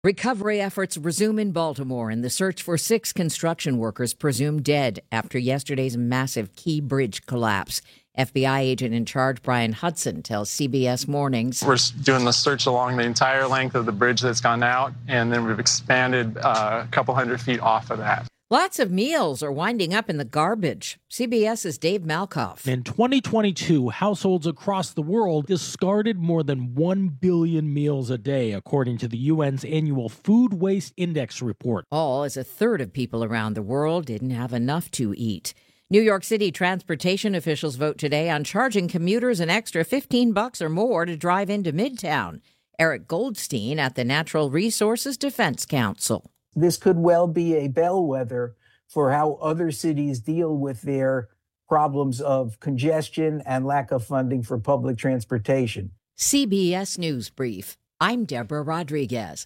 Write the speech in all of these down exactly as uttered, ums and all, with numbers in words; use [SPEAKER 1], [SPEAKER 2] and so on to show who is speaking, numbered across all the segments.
[SPEAKER 1] Recovery efforts resume in Baltimore in the search for six construction workers presumed dead after yesterday's massive Key Bridge collapse. F B I agent in charge Brian Hudson tells C B S Mornings.
[SPEAKER 2] We're doing the search along the entire length of the bridge that's gone out, and then we've expanded uh, a couple hundred feet off of that.
[SPEAKER 1] Lots of meals are winding up in the garbage. CBS's Dave Malkoff.
[SPEAKER 3] In twenty twenty-two, households across the world discarded more than one billion meals a day, according to the U N's annual Food Waste Index report.
[SPEAKER 1] All as a third of people around the world didn't have enough to eat. New York City transportation officials vote today on charging commuters an extra fifteen bucks or more to drive into Midtown. Eric Goldstein at the Natural Resources Defense Council.
[SPEAKER 4] This could well be a bellwether for how other cities deal with their problems of congestion and lack of funding for public transportation.
[SPEAKER 1] C B S News Brief. I'm Deborah Rodriguez.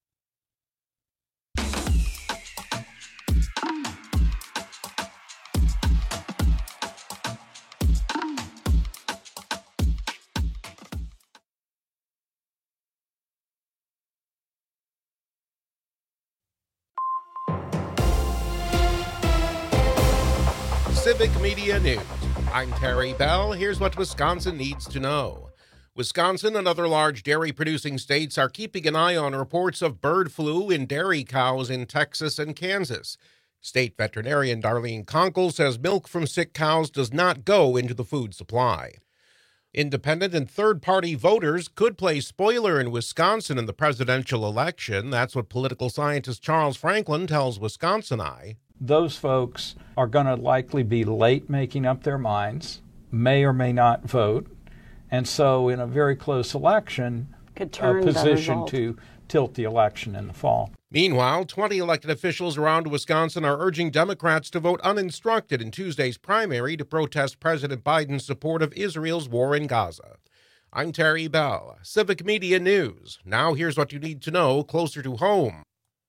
[SPEAKER 5] Civic Media News. I'm Terry Bell. Here's what Wisconsin needs to know. Wisconsin and other large dairy-producing states are keeping an eye on reports of bird flu in dairy cows in Texas and Kansas. State veterinarian Darlene Conkle says milk from sick cows does not go into the food supply. Independent and third-party voters could play spoiler in Wisconsin in the presidential election. That's what political scientist Charles Franklin tells Wisconsin Eye.
[SPEAKER 6] Those folks are going to likely be late making up their minds, may or may not vote, and so in a very close election,
[SPEAKER 7] could turn
[SPEAKER 6] a position to tilt the election in the fall.
[SPEAKER 5] Meanwhile, twenty elected officials around Wisconsin are urging Democrats to vote uninstructed in Tuesday's primary to protest President Biden's support of Israel's war in Gaza. I'm Terry Bell, Civic Media News. Now here's what you need to know closer to home.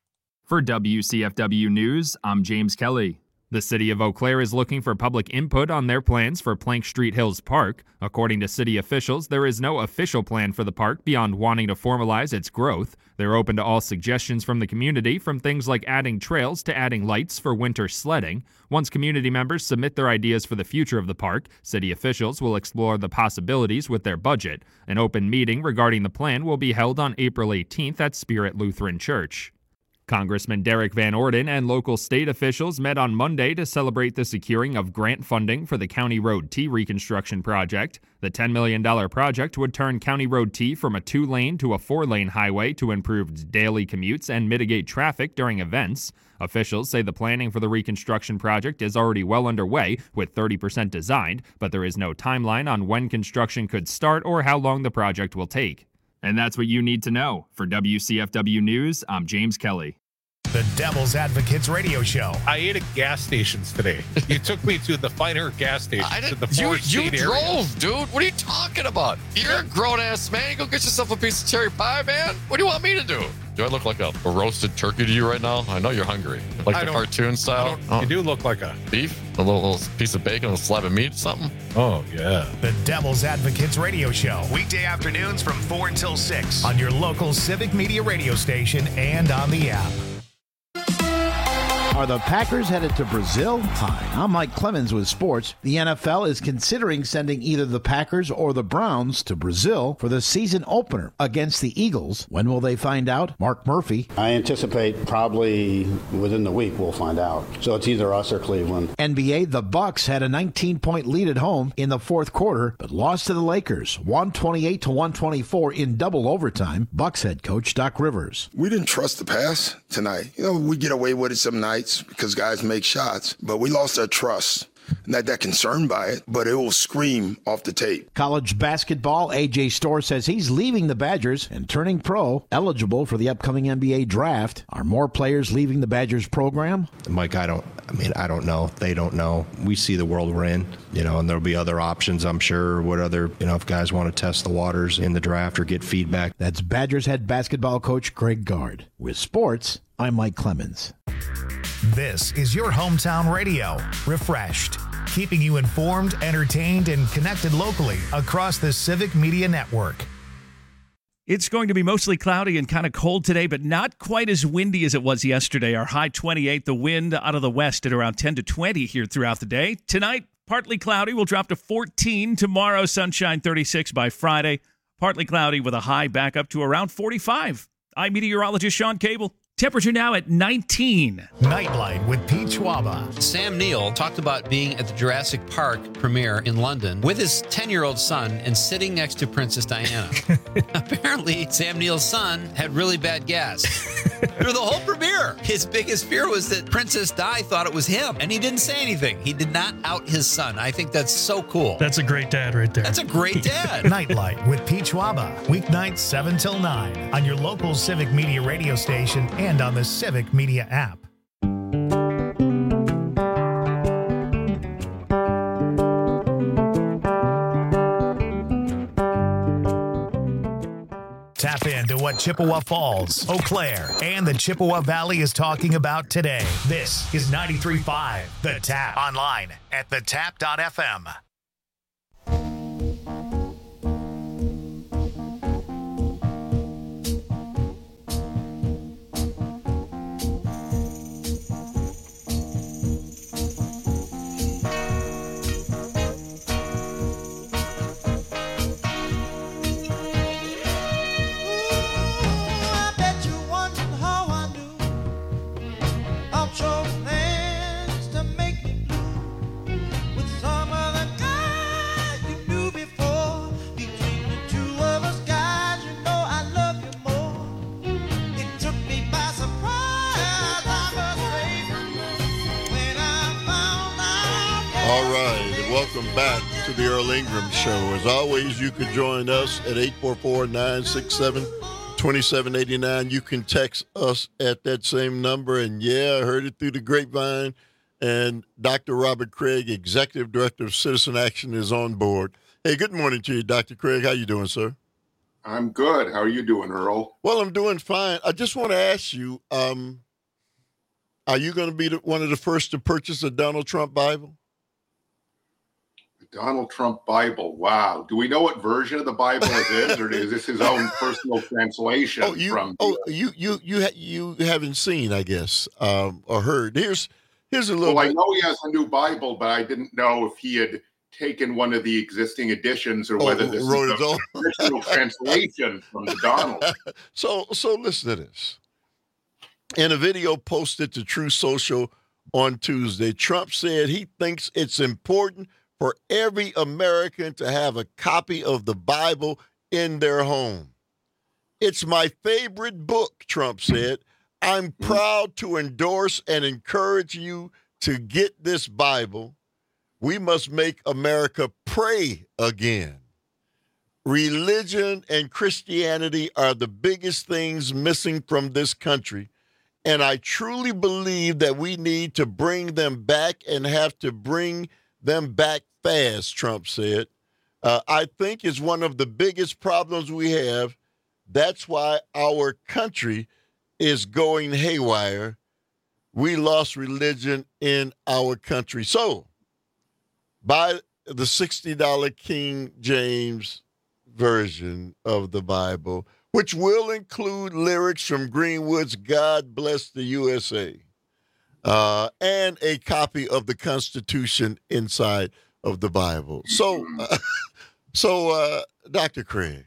[SPEAKER 8] For W C F W News, I'm James Kelly. The city of Eau Claire is looking for public input on their plans for Plank Street Hills Park. According to city officials, there is no official plan for the park beyond wanting to formalize its growth. They're open to all suggestions from the community, from things like adding trails to adding lights for winter sledding. Once community members submit their ideas for the future of the park, city officials will explore the possibilities with their budget. An open meeting regarding the plan will be held on April eighteenth at Spirit Lutheran Church. Congressman Derek Van Orden and local state officials met on Monday to celebrate the securing of grant funding for the County Road T reconstruction project. The ten million dollars project would turn County Road T from a two-lane to a four-lane highway to improve daily commutes and mitigate traffic during events. Officials say the planning for the reconstruction project is already well underway, with thirty percent designed, but there is no timeline on when construction could start or how long the project will take. And that's what you need to know. For W C F W News, I'm James Kelly.
[SPEAKER 9] The Devil's Advocates radio show.
[SPEAKER 10] I ate at gas stations today. You took me to the finer gas stations.
[SPEAKER 11] I
[SPEAKER 10] in the
[SPEAKER 11] you you
[SPEAKER 10] area.
[SPEAKER 11] drove, dude. What are you talking about? You're a grown-ass man. You go get yourself a piece of cherry pie, man. What do you want me to do? Do I look like a, a roasted turkey to you right now? I know you're hungry. Like
[SPEAKER 10] I
[SPEAKER 11] the cartoon style?
[SPEAKER 10] Oh. You do look like a...
[SPEAKER 11] Beef? A little, little piece of bacon, a slab of meat, something?
[SPEAKER 10] Oh, yeah.
[SPEAKER 9] The Devil's Advocates radio show. Weekday afternoons from four until six on your local Civic Media radio station and on the app.
[SPEAKER 12] Are the Packers headed to Brazil? Hi, I'm Mike Clemens with sports. The N F L is considering sending either the Packers or the Browns to Brazil for the season opener against the Eagles. When will they find out? Mark Murphy.
[SPEAKER 13] I anticipate probably within the week we'll find out. So it's either us or Cleveland.
[SPEAKER 12] N B A, the Bucks had a nineteen-point lead at home in the fourth quarter, but lost to the Lakers, one twenty-eight to one twenty-four in double overtime. Bucks head coach Doc Rivers.
[SPEAKER 14] We didn't trust the pass tonight. You know, we get away with it some nights because guys make shots, but we lost our trust. Not that concerned by it, but it will scream off the tape.
[SPEAKER 12] College basketball, A J Storr says he's leaving the Badgers and turning pro, eligible for the upcoming N B A draft. Are more players leaving the Badgers program?
[SPEAKER 15] Mike, I don't, I mean, I don't know. They don't know. We see the world we're in, you know, and there'll be other options, I'm sure. What other, you know, if guys want to test the waters in the draft or get feedback.
[SPEAKER 12] That's Badgers head basketball coach Greg Gard. With sports, I'm Mike Clemens.
[SPEAKER 9] This is your hometown radio, Refreshed, keeping you informed, entertained, and connected locally across the Civic Media Network.
[SPEAKER 7] It's going to be mostly cloudy and kind of cold today, but not quite as windy as it was yesterday. Our high twenty-eight, the wind out of the west at around ten to twenty here throughout the day. Tonight, partly cloudy, we'll drop to fourteen. Tomorrow, sunshine thirty-six by Friday. Partly cloudy with a high back up to around forty-five. I'm meteorologist Sean Cable. Temperature now at nineteen.
[SPEAKER 9] Nightlight with Pete Schwaba.
[SPEAKER 16] Sam Neill talked about being at the Jurassic Park premiere in London with his ten-year-old son and sitting next to Princess Diana. Apparently, Sam Neill's son had really bad gas. Through the whole premiere, his biggest fear was that Princess Di thought it was him, and he didn't say anything. He did not out his son. I think that's so cool.
[SPEAKER 17] That's a great dad right there.
[SPEAKER 16] That's a great dad.
[SPEAKER 9] Nightlight with Pete Schwaba. Weeknights seven till nine on your local Civic Media radio station and on the Civic Media app. Tap into what Chippewa Falls, Eau Claire, and the Chippewa Valley is talking about today. This is ninety-three point five The Tap. Online at the tap dot f m.
[SPEAKER 18] Welcome back to the Earl Ingram Show. As always, you can join us at eight four four, nine six seven, two seven eight nine. You can text us at that same number. And, yeah, I heard it through the grapevine. And Doctor Robert Craig, Executive Director of Citizen Action, is on board. Hey, good morning to you, Doctor Craig. How you doing, sir?
[SPEAKER 19] I'm good. How are you doing, Earl?
[SPEAKER 18] Well, I'm doing fine. I just want to ask you, um, are you going to be the, one of the first to purchase a Donald Trump Bible?
[SPEAKER 19] Donald Trump Bible. Wow. Do we know what version of the Bible it is, or is this his own personal translation?
[SPEAKER 18] Oh, you,
[SPEAKER 19] from
[SPEAKER 18] oh, you, you, you, ha- you haven't seen, I guess, um, or heard. Here's, here's a little.
[SPEAKER 19] Well,
[SPEAKER 18] bit.
[SPEAKER 19] I know he has a new Bible, but I didn't know if he had taken one of the existing editions or whether
[SPEAKER 18] oh,
[SPEAKER 19] this
[SPEAKER 18] wrote
[SPEAKER 19] is the original translation from the Donald.
[SPEAKER 18] So, so listen to this. In a video posted to True Social on Tuesday, Trump said he thinks it's important for every American to have a copy of the Bible in their home. It's my favorite book, Trump said. I'm proud to endorse and encourage you to get this Bible. We must make America pray again. Religion and Christianity are the biggest things missing from this country, and I truly believe that we need to bring them back and have to bring them back fast, Trump said. Uh, I think it's one of the biggest problems we have. That's why our country is going haywire. We lost religion in our country. So, buy the sixty dollars King James version of the Bible, which will include lyrics from Greenwood's God Bless the U S A, uh, and a copy of the Constitution inside of the Bible. So, uh, so uh, Doctor Craig,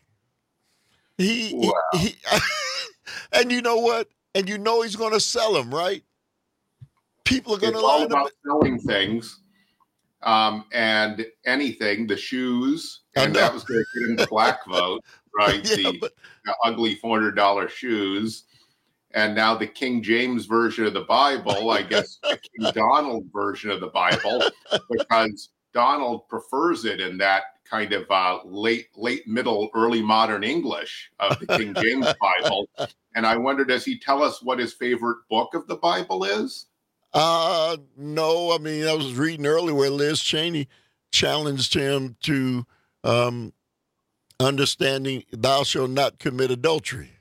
[SPEAKER 18] he, wow. he, he and you know what? And you know he's going to sell them, right? People are going to
[SPEAKER 19] line
[SPEAKER 18] all
[SPEAKER 19] about up. selling things um, and anything, the shoes, and that was going to get him the black vote, right? yeah, the, but... the ugly four hundred dollars shoes. And now the King James version of the Bible, I guess the King Donald version of the Bible, because Donald prefers it in that kind of uh, late, late, middle, early modern English of the King James Bible. And I wonder, does he tell us what his favorite book of the Bible is?
[SPEAKER 18] Uh, no. I mean, I was reading earlier where Liz Cheney challenged him to um, understanding thou shalt not commit adultery.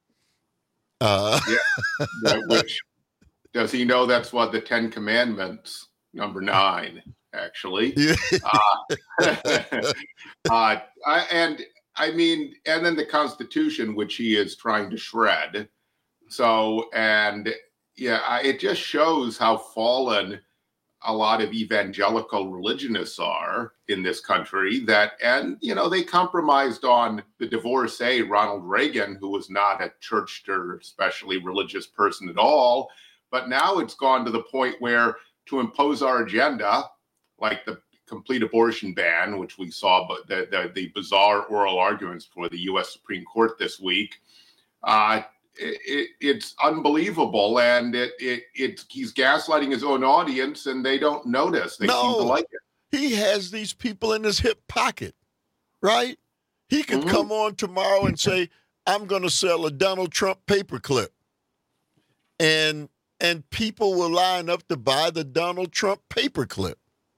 [SPEAKER 18] Uh.
[SPEAKER 19] Yeah. Which, does he know that's what the Ten Commandments, number nine, actually. Yeah. uh, uh, I, and I mean, and then the Constitution, which he is trying to shred. So, and yeah, it just shows how fallen a lot of evangelical religionists are in this country. That, and, you know, they compromised on the divorcee, Ronald Reagan, who was not a church or especially religious person at all. But now it's gone to the point where to impose our agenda, like the complete abortion ban, which we saw, but the, the, the bizarre oral arguments for the U S Supreme Court this week, uh, it, it, it's unbelievable. And it, it, it, he's gaslighting his own audience, and they don't notice. They
[SPEAKER 18] no,
[SPEAKER 19] seem to like it.
[SPEAKER 18] He has these people in his hip pocket, right? He could mm-hmm. come on tomorrow and say, I'm going to sell a Donald Trump paperclip. And and people will line up to buy the Donald Trump paperclip.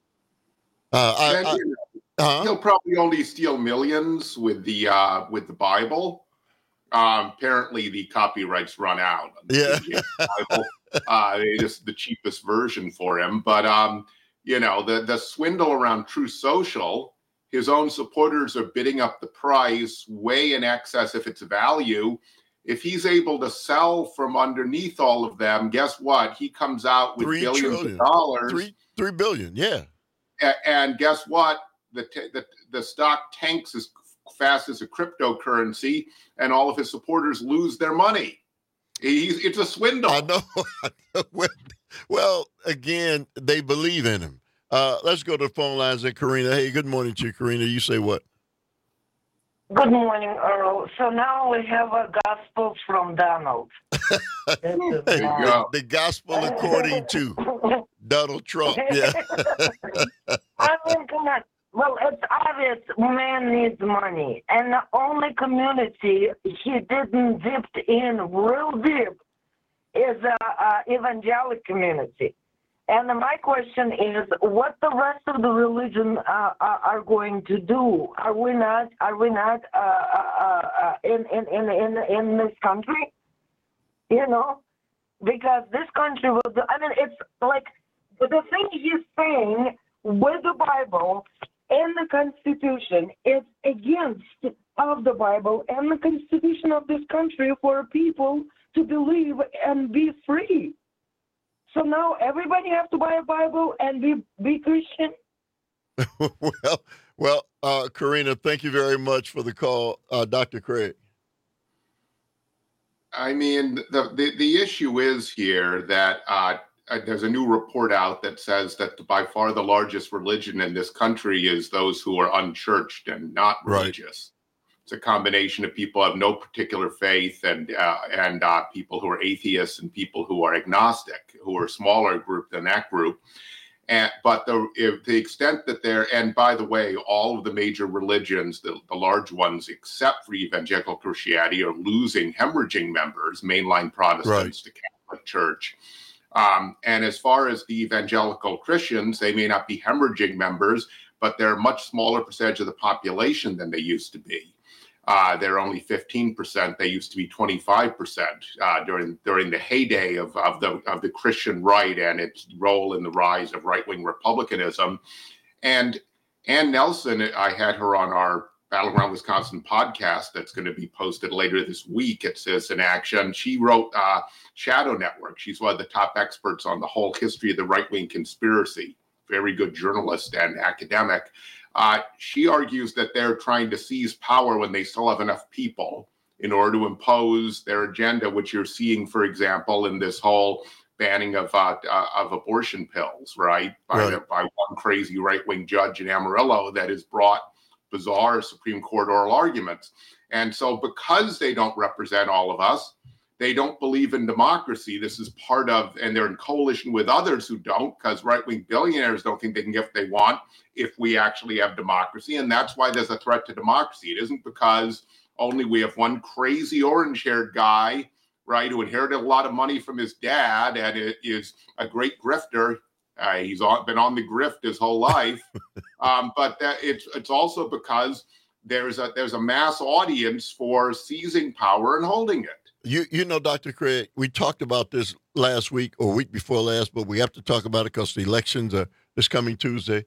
[SPEAKER 18] Uh, I,
[SPEAKER 19] and,
[SPEAKER 18] I,
[SPEAKER 19] you know,
[SPEAKER 18] uh-huh.
[SPEAKER 19] He'll probably only steal millions with the uh, with the Bible. Um, apparently, the copyrights run out.
[SPEAKER 18] Yeah,
[SPEAKER 19] Bible. uh, it's the cheapest version for him. But um, you know, the the swindle around Truth Social, his own supporters are bidding up the price way in excess of its value. If he's able to sell from underneath all of them, guess what? He comes out with
[SPEAKER 18] Three
[SPEAKER 19] billions
[SPEAKER 18] trillion.
[SPEAKER 19] of dollars.
[SPEAKER 18] Three three billion, yeah.
[SPEAKER 19] And guess what? The, the the stock tanks as fast as a cryptocurrency, and all of his supporters lose their money. He's, it's a swindle.
[SPEAKER 18] I know. well, well, again, they believe in him. Uh, let's go to the phone lines at Karina. Hey, good morning to you, Karina. You say what?
[SPEAKER 17] Good morning, Earl. So now we have a gospel from Donald.
[SPEAKER 18] There you go. The gospel according to Donald Trump. Yeah.
[SPEAKER 17] I mean, come on. Well, it's obvious man needs money. And the only community he didn't dip in real deep is a, a evangelical community. And my question is, what the rest of the religion uh, are going to do? Are we not? Are we not uh, uh, uh, in, in in in in this country? You know, because this country will do. I mean, it's like the thing he's saying with the Bible and the Constitution is against of the Bible and the Constitution of this country for people to believe and be free. So now everybody have to buy a Bible and be be Christian?
[SPEAKER 18] well, well, uh, Karina, thank you very much for the call. Uh, Doctor Craig.
[SPEAKER 19] I mean, the, the, the issue is here that uh, there's a new report out that says that by far the largest religion in this country is those who are unchurched and not religious. Right. It's a combination of people who have no particular faith and uh, and uh, people who are atheists and people who are agnostic, who are a smaller group than that group. And, but the, if the extent that they're, and by the way, all of the major religions, the, the large ones, except for evangelical Christianity, are losing, hemorrhaging members, mainline Protestants right. to Catholic Church. Um, and as far as the evangelical Christians, they may not be hemorrhaging members, but they're a much smaller percentage of the population than they used to be. Uh, they're only fifteen percent. They used to be twenty-five percent uh, during during the heyday of, of the of the Christian right and its role in the rise of right-wing republicanism. And Ann Nelson, I had her on our Battleground Wisconsin podcast that's going to be posted later this week at Citizen Action. She wrote uh, Shadow Network. She's one of the top experts on the whole history of the right-wing conspiracy. Very good journalist and academic. Uh, she argues that they're trying to seize power when they still have enough people in order to impose their agenda, which you're seeing, for example, in this whole banning of uh, uh, of abortion pills, right? By, right. by one crazy right-wing judge in Amarillo that has brought bizarre Supreme Court oral arguments. And so because they don't represent all of us, they don't believe in democracy. This is part of, and they're in coalition with others who don't, because right-wing billionaires don't think they can get what they want if we actually have democracy. And that's why there's a threat to democracy. It isn't because only we have one crazy orange-haired guy, right, who inherited a lot of money from his dad and it is a great grifter. Uh, he's on, been on the grift his whole life. um, but that it's it's also because there's a there's a mass audience for seizing power and holding it.
[SPEAKER 18] You you know, Doctor Craig, we talked about this last week or week before last, but we have to talk about it because the elections are this coming Tuesday.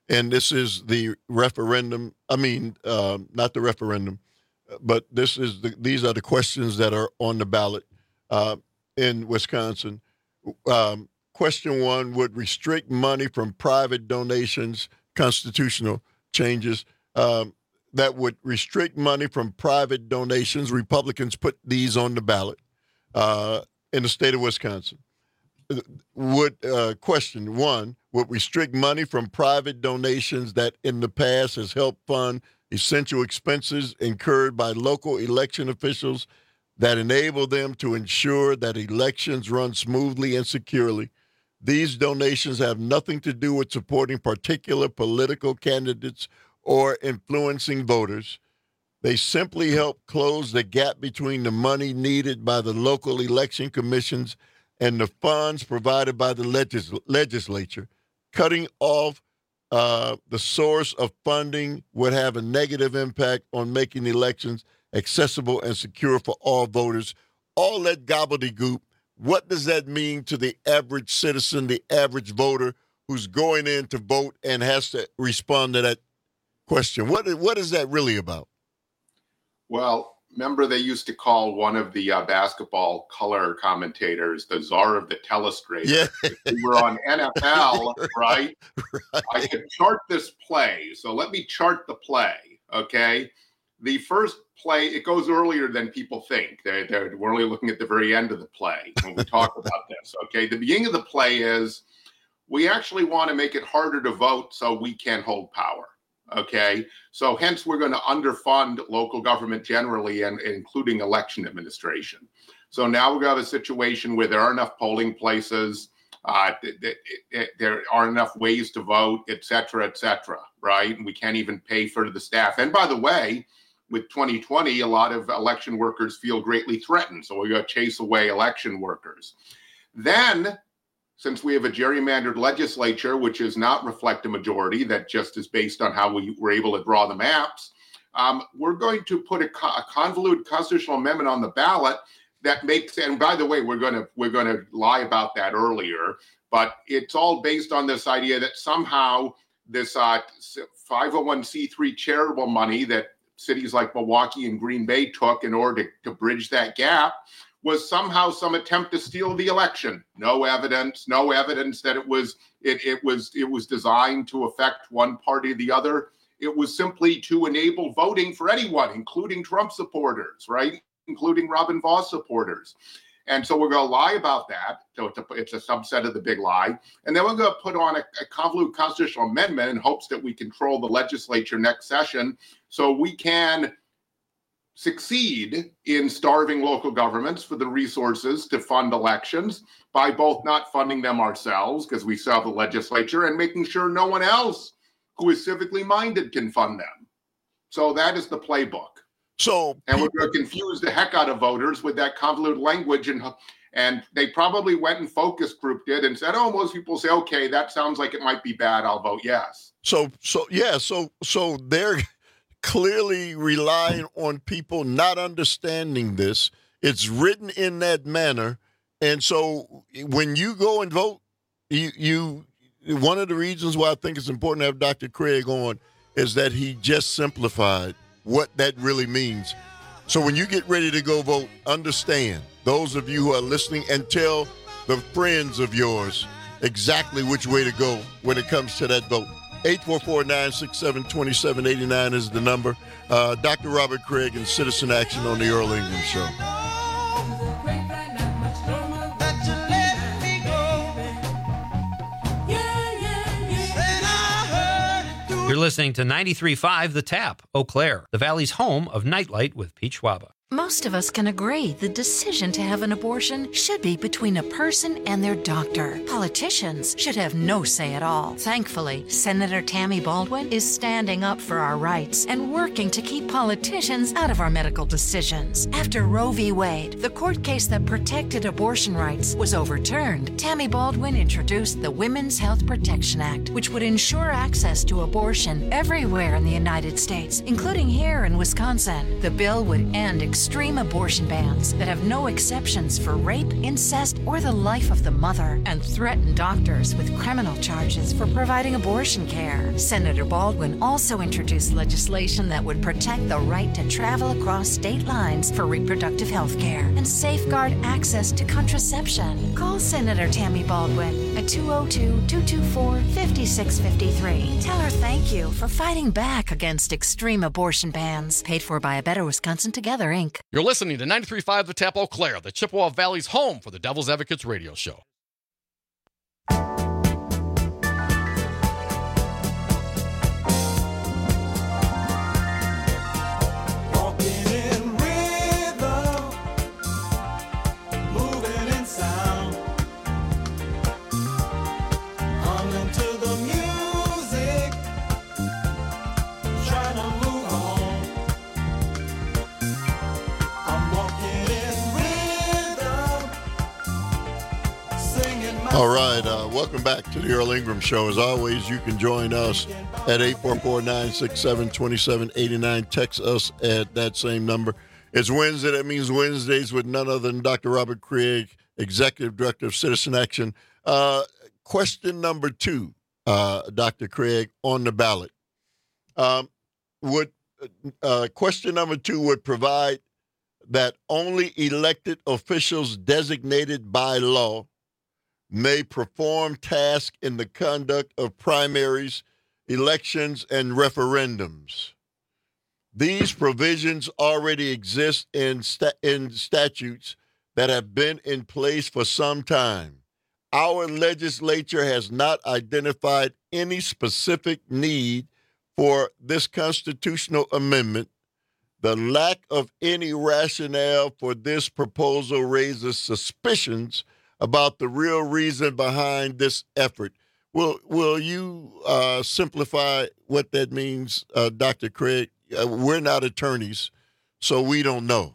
[SPEAKER 18] and this is the referendum. I mean, uh, not the referendum, but this is the, these are the questions that are on the ballot uh, in Wisconsin. Um, question one would restrict money from private donations, constitutional changes um, that would restrict money from private donations. Republicans put these on the ballot uh, in the state of Wisconsin. Would uh, question one would restrict money from private donations that in the past has helped fund essential expenses incurred by local election officials that enable them to ensure that elections run smoothly and securely. These donations have nothing to do with supporting particular political candidates or influencing voters. They simply help close the gap between the money needed by the local election commissions and the funds provided by the legis- legislature. Cutting off uh, the source of funding would have a negative impact on making elections accessible and secure for all voters. All that gobbledygook, what does that mean to the average citizen, the average voter who's going in to vote and has to respond to that question? What, what is that really about?
[SPEAKER 19] Well, remember they used to call one of the uh, basketball color commentators the czar of the telestrator.
[SPEAKER 18] Yeah.
[SPEAKER 19] If we were on N F L, right? right? I could chart this play. So let me chart the play, okay? The first play, it goes earlier than people think. They're, they're, we're only looking at the very end of the play when we talk about this, okay? The beginning of the play is we actually want to make it harder to vote so we can hold power. Okay, so hence we're going to underfund local government generally, and including election administration. So now we're going to have a situation where there are enough polling places, uh, th- th- th- there are enough ways to vote, et cetera, et cetera, right? And we can't even pay for the staff. And by the way, with twenty twenty, a lot of election workers feel greatly threatened. So we're going to chase away election workers. Then, since we have a gerrymandered legislature, which does not reflect a majority, that just is based on how we were able to draw the maps, um, we're going to put a, co- a convoluted constitutional amendment on the ballot that makes, and by the way, we're going to we're going to lie about that earlier, but it's all based on this idea that somehow this uh, five oh one c three charitable money that cities like Milwaukee and Green Bay took in order to, to bridge that gap was somehow some attempt to steal the election. No evidence, no evidence that it was it, it was it was designed to affect one party or the other. It was simply to enable voting for anyone, including Trump supporters, right? Including Robin Vos supporters. And so we're going to lie about that. So it's a, it's a subset of the big lie. And then we're going to put on a, a convoluted constitutional amendment in hopes that we control the legislature next session so we can succeed in starving local governments for the resources to fund elections by both not funding them ourselves, because we still have the legislature, and making sure no one else who is civically minded can fund them. So that is the playbook.
[SPEAKER 18] So,
[SPEAKER 19] and we're going to confuse the heck out of voters with that convoluted language, and and they probably went and focus grouped it and said, "Oh, most people say, okay, that sounds like it might be bad. I'll vote yes."
[SPEAKER 18] So, so yeah, so so they're clearly relying on people not understanding this. It's written in that manner, and so when you go and vote, you you one of the reasons why I think it's important to have Doctor Craig on is that he just simplified what that really means. So when you get ready to go vote, understand, those of you who are listening, and tell the friends of yours exactly which way to go when it comes to that vote. eight four four, nine six seven, two seven eight nine is the number. Uh, Doctor Robert Craig and Citizen Action on the Earl England Show.
[SPEAKER 16] You're listening to ninety-three point five The Tap, Eau Claire, the Valley's home of Nightlight with Pete Schwaba.
[SPEAKER 20] Most of us can agree the decision to have an abortion should be between a person and their doctor. Politicians should have no say at all. Thankfully, Senator Tammy Baldwin is standing up for our rights and working to keep politicians out of our medical decisions. After Roe v. Wade, the court case that protected abortion rights, was overturned, Tammy Baldwin introduced the Women's Health Protection Act, which would ensure access to abortion everywhere in the United States, including here in Wisconsin. The bill would end extreme abortion bans that have no exceptions for rape, incest, or the life of the mother, and threaten doctors with criminal charges for providing abortion care. Senator Baldwin also introduced legislation that would protect the right to travel across state lines for reproductive health care and safeguard access to contraception. Call Senator Tammy Baldwin at two oh two, two two four, five six five three. Tell her thank you for fighting back against extreme abortion bans. Paid for by A Better Wisconsin Together, Incorporated.
[SPEAKER 21] You're listening to ninety-three point five The Tap Eau Claire, the Chippewa Valley's home for the Devil's Advocates radio show.
[SPEAKER 18] All right, uh, welcome back to the Earl Ingram Show. As always, you can join us at eight four four, nine six seven, two seven eight nine. Text us at that same number. It's Wednesday. That means Wednesdays with none other than Doctor Robert Craig, Executive Director of Citizen Action. Uh, question number two, uh, Doctor Craig, on the ballot. Um, would uh, question number two would provide that only elected officials designated by law may perform tasks in the conduct of primaries, elections, and referendums. These provisions already exist in, sta- in statutes that have been in place for some time. Our legislature has not identified any specific need for this constitutional amendment. The lack of any rationale for this proposal raises suspicions about the real reason behind this effort. Will will you uh, simplify what that means, uh, Doctor Craig? Uh, we're not attorneys, so we don't know.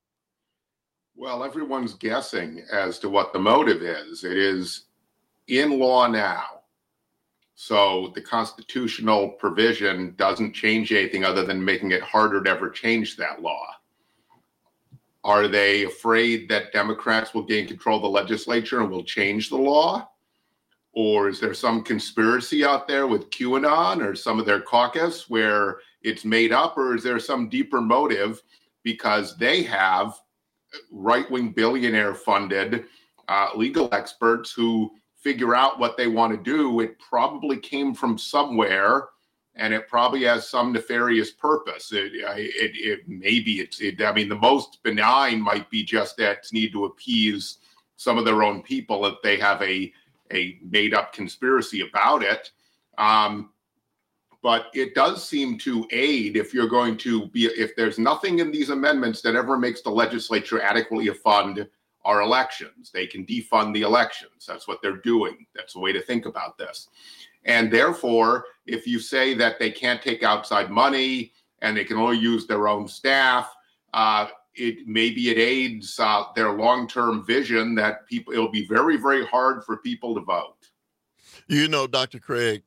[SPEAKER 19] Well, everyone's guessing as to what the motive is. It is in law now. So the constitutional provision doesn't change anything other than making it harder to ever change that law. Are they afraid that Democrats will gain control of the legislature and will change the law? Or is there some conspiracy out there with QAnon or some of their caucus where it's made up? Or is there some deeper motive because they have right-wing billionaire-funded uh, legal experts who figure out what they want to do? It probably came from somewhere, and it probably has some nefarious purpose. It, it, it maybe it's, it, I mean, the most benign might be just that need to appease some of their own people if they have a, a made up conspiracy about it. Um, but it does seem to aid if you're going to be, if there's nothing in these amendments that ever makes the legislature adequately fund our elections, they can defund the elections. That's what they're doing. That's the way to think about this. And therefore, if you say that they can't take outside money and they can only use their own staff, uh, it maybe it aids uh, their long-term vision that people, it'll be very, very hard for people to vote.
[SPEAKER 18] You know, Doctor Craig,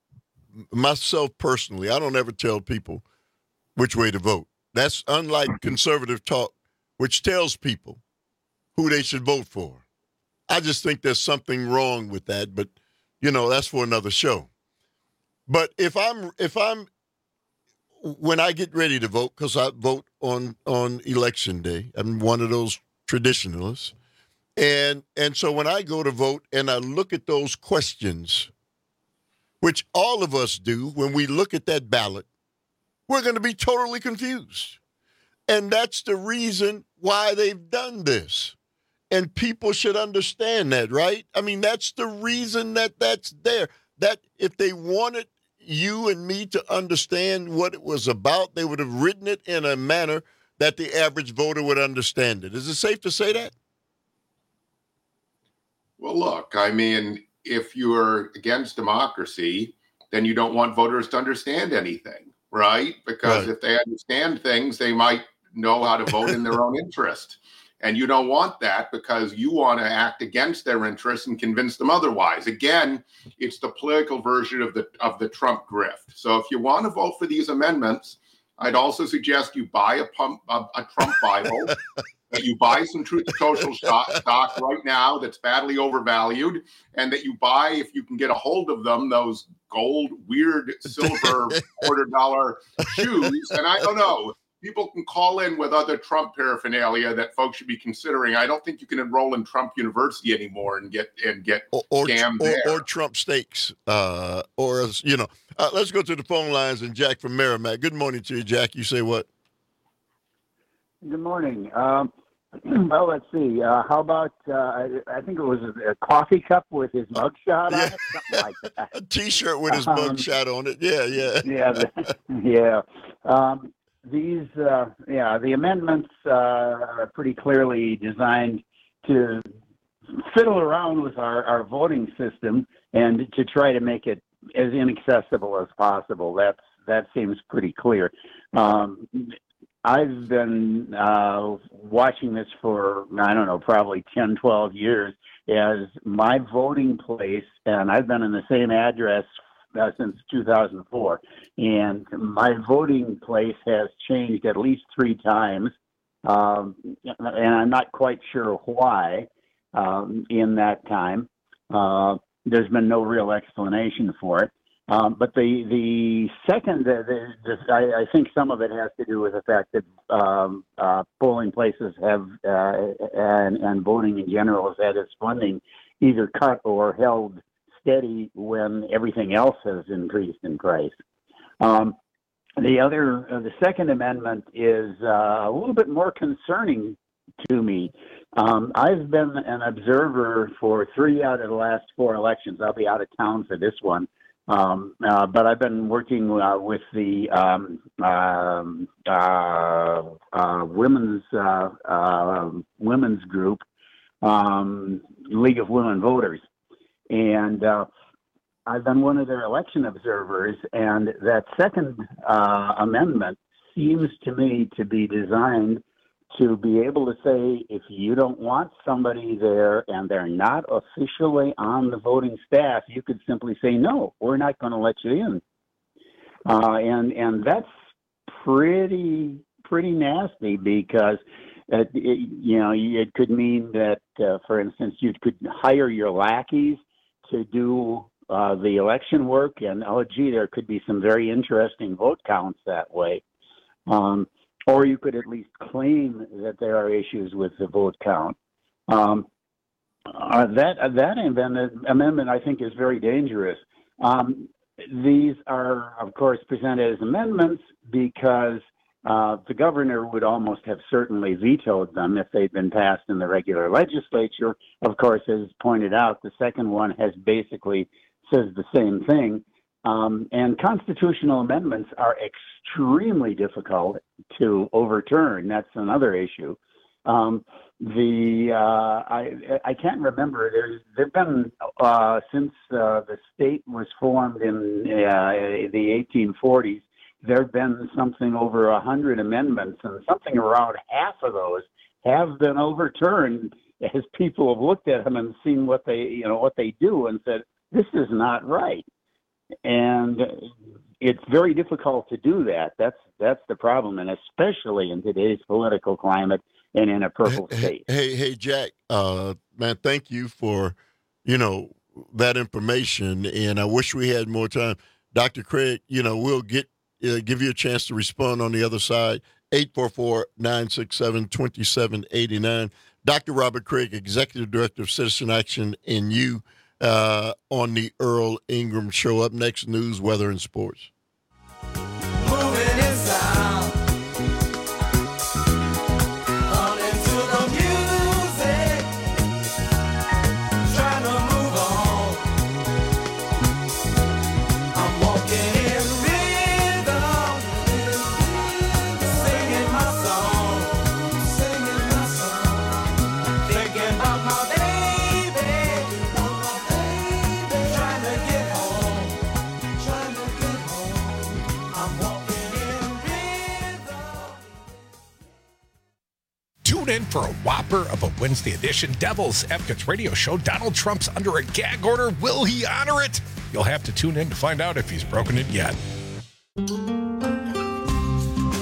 [SPEAKER 18] myself personally, I don't ever tell people which way to vote. That's unlike conservative talk, which tells people who they should vote for. I just think there's something wrong with that, but you know, that's for another show. But if I'm, if I'm, when I get ready to vote, because I vote on, on election day, I'm one of those traditionalists. And, and so when I go to vote and I look at those questions, which all of us do when we look at that ballot, we're going to be totally confused. And that's the reason why they've done this. And people should understand that, right? I mean, that's the reason that that's there. That if they wanted you and me to understand what it was about, they would have written it in a manner that the average voter would understand it. Is it safe to say that?
[SPEAKER 19] Well, look, I mean, if you're against democracy, then you don't want voters to understand anything, right? Because right. if they understand things, they might know how to vote in their own interest. And you don't want that because you want to act against their interests and convince them otherwise. Again, it's the political version of the of the Trump grift. So if you want to vote for these amendments, I'd also suggest you buy a, pump, a, a Trump Bible, that you buy some Truth Social stock, stock right now that's badly overvalued, and that you buy, if you can get a hold of them, those gold, weird, silver, quarter dollar shoes. And I don't know. People can call in with other Trump paraphernalia that folks should be considering. I don't think you can enroll in Trump University anymore and get and get
[SPEAKER 18] or, or,
[SPEAKER 19] scammed
[SPEAKER 18] or,
[SPEAKER 19] there.
[SPEAKER 18] Or Trump steaks, uh, or you know. Uh, let's go to the phone lines and Jack from Merrimack. Good morning to you, Jack. You say what?
[SPEAKER 2] Good morning. Um, well, let's see. Uh, how about uh, I, I think it was a, a coffee cup with his mugshot on
[SPEAKER 18] yeah.
[SPEAKER 2] it, something like that.
[SPEAKER 18] A T-shirt with his
[SPEAKER 2] um,
[SPEAKER 18] mugshot on it. Yeah, yeah,
[SPEAKER 2] yeah, the, yeah. Um, These, uh, yeah, the amendments uh, are pretty clearly designed to fiddle around with our, our voting system and to try to make it as inaccessible as possible. That's that seems pretty clear. Um, I've been uh, watching this for, I don't know, probably ten, twelve years as my voting place, and I've been in the same address Uh, since two thousand four, and my voting place has changed at least three times, um, and I'm not quite sure why um, in that time. Uh, there's been no real explanation for it. Um, but the the second, the, the, the, I, I think some of it has to do with the fact that um, uh, polling places have, uh, and, and voting in general has had its funding either cut or held steady when everything else has increased in price. Um, the other, uh, the Second Amendment is uh, a little bit more concerning to me. Um, I've been an observer for three out of the last four elections. I'll be out of town for this one, um, uh, but I've been working uh, with the um, um, uh, uh, women's uh, uh, women's group, um, League of Women Voters. And uh, I've been one of their election observers, and that Second uh, Amendment seems to me to be designed to be able to say, if you don't want somebody there and they're not officially on the voting staff, you could simply say, no, we're not going to let you in. Uh, and and that's pretty pretty nasty because it, it, you know it could mean that, uh, for instance, you could hire your lackeys to do uh, the election work, and oh gee, there could be some very interesting vote counts that way. Um, or you could at least claim that there are issues with the vote count. Um, uh, that that amendment, amendment, I think, is very dangerous. Um, these are, of course, presented as amendments because uh, the governor would almost have certainly vetoed them if they'd been passed in the regular legislature. Of course, as pointed out, the second one has basically says the same thing. Um, and constitutional amendments are extremely difficult to overturn. That's another issue. Um, the uh, I I can't remember. There's there've been uh, since uh, the state was formed in uh, the eighteen forties. There have been something over a hundred amendments, and something around half of those have been overturned as people have looked at them and seen what they you know what they do and said, this is not right. And it's very difficult to do that. That's that's the problem, and especially in today's political climate and in a purple state.
[SPEAKER 18] Hey, hey, Jack, uh, man, thank you for, you know, that information, and I wish we had more time. Doctor Craig, you know, we'll get uh, give you a chance to respond on the other side. eight four four, nine six seven, two seven eight nine. Doctor Robert Craig, Executive Director of Citizen Action, and you uh, on the Earl Ingram Show. Up next, news, weather, and sports.
[SPEAKER 22] Moving in sound. On into the music. Trying to move on. I'm walking in rhythm. Singing my song. Singing my song. Thinking about my baby. Trying to get home. Trying to get home. I'm walking in rhythm.
[SPEAKER 10] Tune in for a whopper of a Wednesday edition Devil's Advocates radio show. Donald Trump's under a gag order. Will he honor it? You'll have to tune in to find out if he's broken it yet.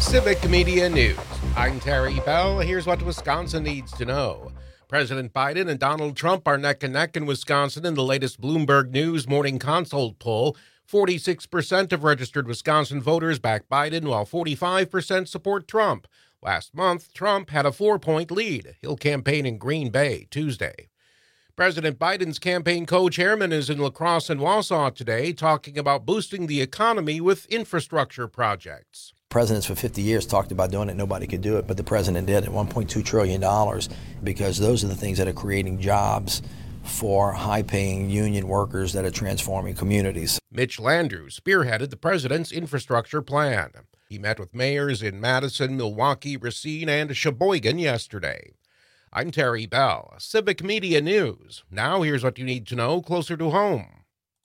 [SPEAKER 5] Civic Media News. I'm Terry Bell. Here's what Wisconsin needs to know. President Biden and Donald Trump are neck and neck in Wisconsin in the latest Bloomberg News Morning Consult poll. forty-six percent of registered Wisconsin voters back Biden, while forty-five percent support Trump. Last month, Trump had a four-point lead. He'll campaign in Green Bay Tuesday. President Biden's campaign co-chairman is in La Crosse and Wausau today, talking about boosting the economy with infrastructure projects.
[SPEAKER 3] Presidents for fifty years talked about doing it. Nobody could do it, but the president did at one point two trillion dollars, because those are the things that are creating jobs for high-paying union workers that are transforming communities.
[SPEAKER 5] Mitch Landrieu spearheaded the president's infrastructure plan. He met with mayors in Madison, Milwaukee, Racine, and Sheboygan yesterday. I'm Terry Bell, Civic Media News. Now here's what you need to know closer to home.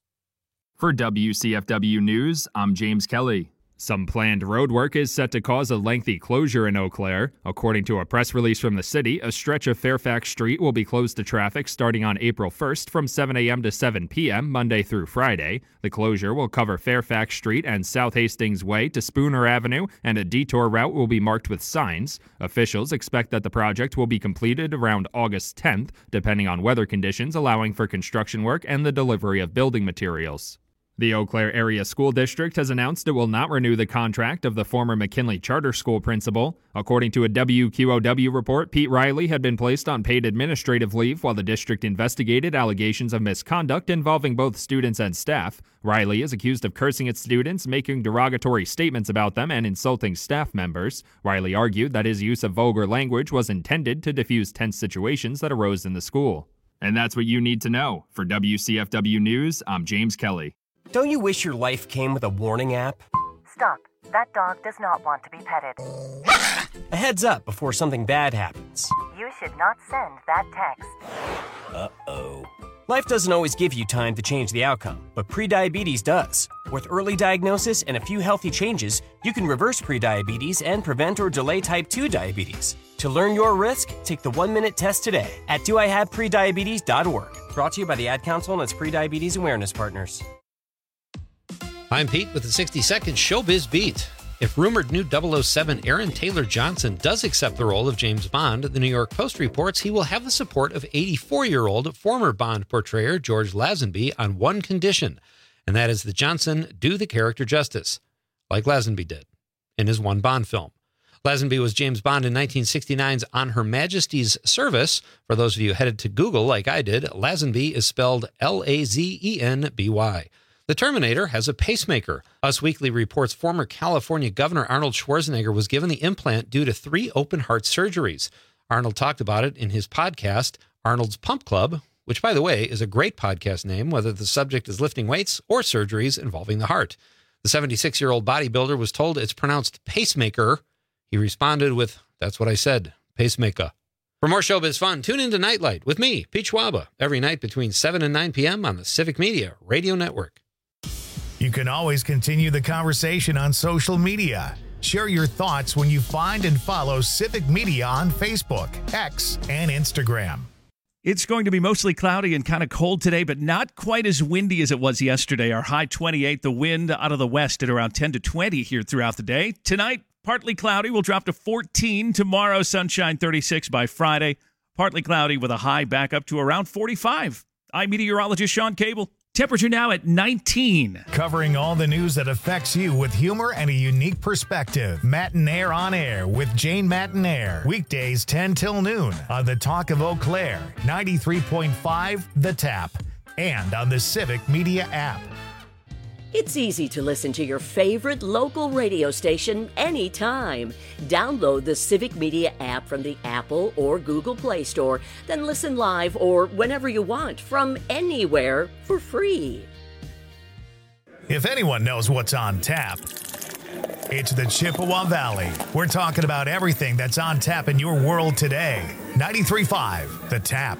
[SPEAKER 8] For W C F W News, I'm James Kelly. Some planned road work is set to cause a lengthy closure in Eau Claire. According to a press release from the city, a stretch of Fairfax Street will be closed to traffic starting on April first from seven a.m. to seven p.m. Monday through Friday. The closure will cover Fairfax Street and South Hastings Way to Spooner Avenue, and a detour route will be marked with signs. Officials expect that the project will be completed around August tenth, depending on weather conditions, allowing for construction work and the delivery of building materials. The Eau Claire Area School District has announced it will not renew the contract of the former McKinley Charter School principal. According to a W Q O W report, Pete Riley had been placed on paid administrative leave while the district investigated allegations of misconduct involving both students and staff. Riley is accused of cursing at students, making derogatory statements about them, and insulting staff members. Riley argued that his use of vulgar language was intended to diffuse tense situations that arose in the school. And that's what you need to know. For W C F W News, I'm James Kelly.
[SPEAKER 4] Don't you wish your life came with a warning app?
[SPEAKER 23] Stop. That dog does not want to be petted.
[SPEAKER 4] A heads up before something bad happens.
[SPEAKER 23] You should not send that text.
[SPEAKER 4] Uh-oh. Life doesn't always give you time to change the outcome, but prediabetes does. With early diagnosis and a few healthy changes, you can reverse prediabetes and prevent or delay type two diabetes. To learn your risk, take the one-minute test today at do I have prediabetes dot org. Brought to you by the Ad Council and its Prediabetes Awareness Partners.
[SPEAKER 16] I'm Pete with the sixty second Showbiz Beat. If rumored new double oh seven Aaron Taylor Johnson does accept the role of James Bond, the New York Post reports he will have the support of eighty-four-year-old former Bond portrayer George Lazenby on one condition, and that is that Johnson do the character justice, like Lazenby did in his one Bond film. Lazenby was James Bond in nineteen sixty-nine's On Her Majesty's Service. For those of you headed to Google like I did, Lazenby is spelled L A Z E N B Y. The Terminator has a pacemaker. Us Weekly reports former California Governor Arnold Schwarzenegger was given the implant due to three open-heart surgeries. Arnold talked about it in his podcast, Arnold's Pump Club, which, by the way, is a great podcast name, whether the subject is lifting weights or surgeries involving the heart. The seventy-six-year-old bodybuilder was told it's pronounced pacemaker. He responded with, "That's what I said, pacemaker." For more showbiz fun, tune in to Nightlight with me, Pete Schwaba, every night between seven and nine p.m. on the Civic Media Radio Network.
[SPEAKER 9] You can always continue the conversation on social media. Share your thoughts when you find and follow Civic Media on Facebook, X, and Instagram.
[SPEAKER 7] It's going to be mostly cloudy and kind of cold today, but not quite as windy as it was yesterday. Our high twenty-eight, the wind out of the west at around ten to twenty here throughout the day. Tonight, partly cloudy, we'll drop to fourteen. Tomorrow, sunshine thirty-six by Friday. Partly cloudy with a high back up to around forty-five. I'm meteorologist Sean Cable. Temperature now at nineteen.
[SPEAKER 9] Covering all the news that affects you with humor and a unique perspective. Matinaire on Air with Jane Matinaire. Weekdays ten till noon on the Talk of Eau Claire, ninety-three point five The Tap, and on the Civic Media app.
[SPEAKER 24] It's easy to listen to your favorite local radio station anytime. Download the Civic Media app from the Apple or Google Play Store, then listen live or whenever you want from anywhere for free.
[SPEAKER 9] If anyone knows what's on tap, it's the Chippewa Valley. We're talking about everything that's on tap in your world today. ninety-three point five The Tap.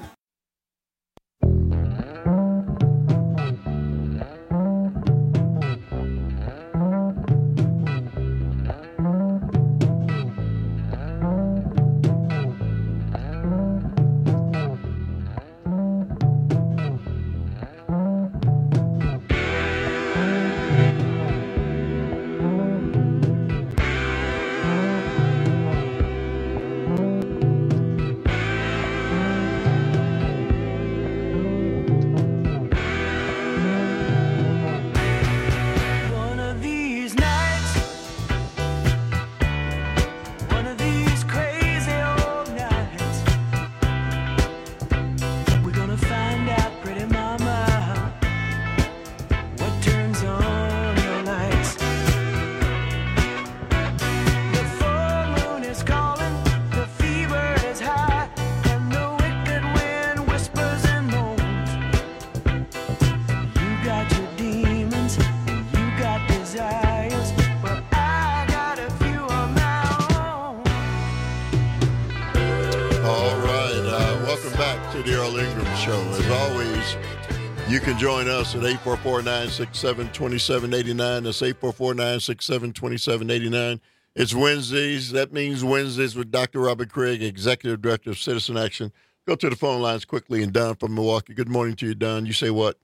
[SPEAKER 18] Wednesdays. You can join us at eight four four, nine six seven, two seven eight nine. That's eight four four, nine six seven, two seven eight nine. It's Wednesdays. That means Wednesdays with Doctor Robert Craig, Executive Director of Citizen Action. Go to the phone lines quickly. And Don from Milwaukee. Good morning to you, Don. You say what?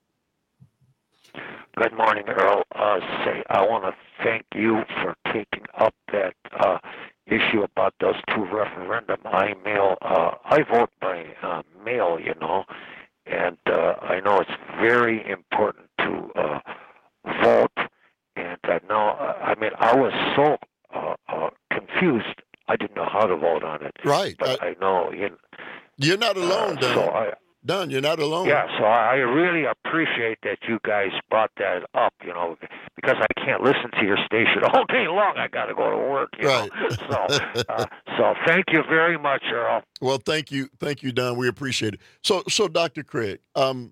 [SPEAKER 1] Good morning, Earl. Uh, say, I want to thank you for taking up that uh, issue about those two referendum. I mail. Uh, I vote by uh, mail, you know, and uh, I know it's very important to uh, vote. And I know. I mean, I was so uh, uh, confused. I didn't know how to vote on it.
[SPEAKER 18] Right.
[SPEAKER 1] But I, I know. You know,
[SPEAKER 18] You're not alone,
[SPEAKER 1] uh,
[SPEAKER 18] Don.
[SPEAKER 1] So I,
[SPEAKER 18] Don, you're not alone.
[SPEAKER 1] Yeah, so I really appreciate that you guys brought that up, you know, because I can't listen to your station all day long. I got to go to work, you
[SPEAKER 18] right.
[SPEAKER 1] know. So, uh, so thank you very much, Earl.
[SPEAKER 18] Well, thank you. Thank you, Don. We appreciate it. So, so Doctor Craig, um,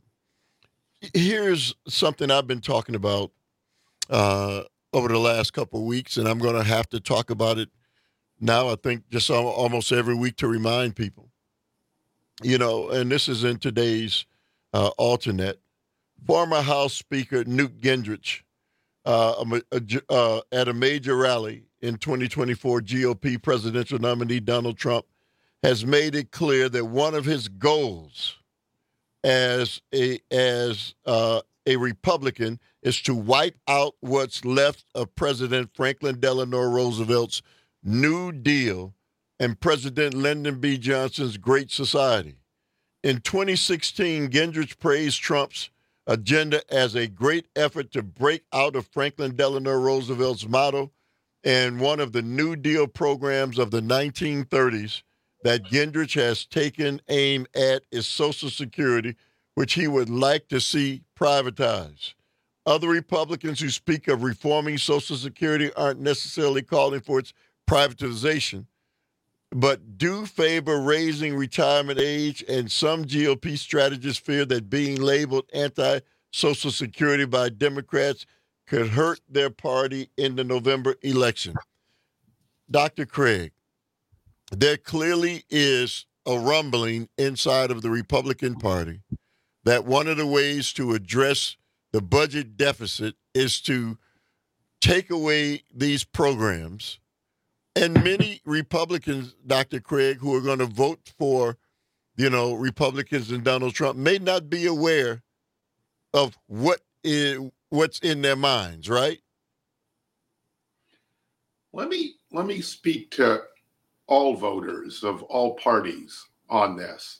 [SPEAKER 18] here's something I've been talking about uh, over the last couple of weeks, and I'm going to have to talk about it now, I think, just almost every week to remind people. You know, and this is in today's uh, alternate. Former House Speaker Newt Gingrich uh, a, a, uh, at a major rally in twenty twenty-four G O P presidential nominee Donald Trump has made it clear that one of his goals as a as uh, a Republican is to wipe out what's left of President Franklin Delano Roosevelt's New Deal and President Lyndon B. Johnson's Great Society. In twenty sixteen, Gingrich praised Trump's agenda as a great effort to break out of Franklin Delano Roosevelt's motto and one of the New Deal programs of the nineteen thirties that Gingrich has taken aim at is Social Security, which he would like to see privatized. Other Republicans who speak of reforming Social Security aren't necessarily calling for its privatization, but do favor raising retirement age, and some G O P strategists fear that being labeled anti-Social Security by Democrats could hurt their party in the November election. Doctor Craig, there clearly is a rumbling inside of the Republican Party that one of the ways to address the budget deficit is to take away these programs. And many Republicans, Doctor Craig, who are going to vote for, you know, Republicans and Donald Trump may not be aware of what is what's in their minds, right?
[SPEAKER 19] Let me let me speak to all voters of all parties on this.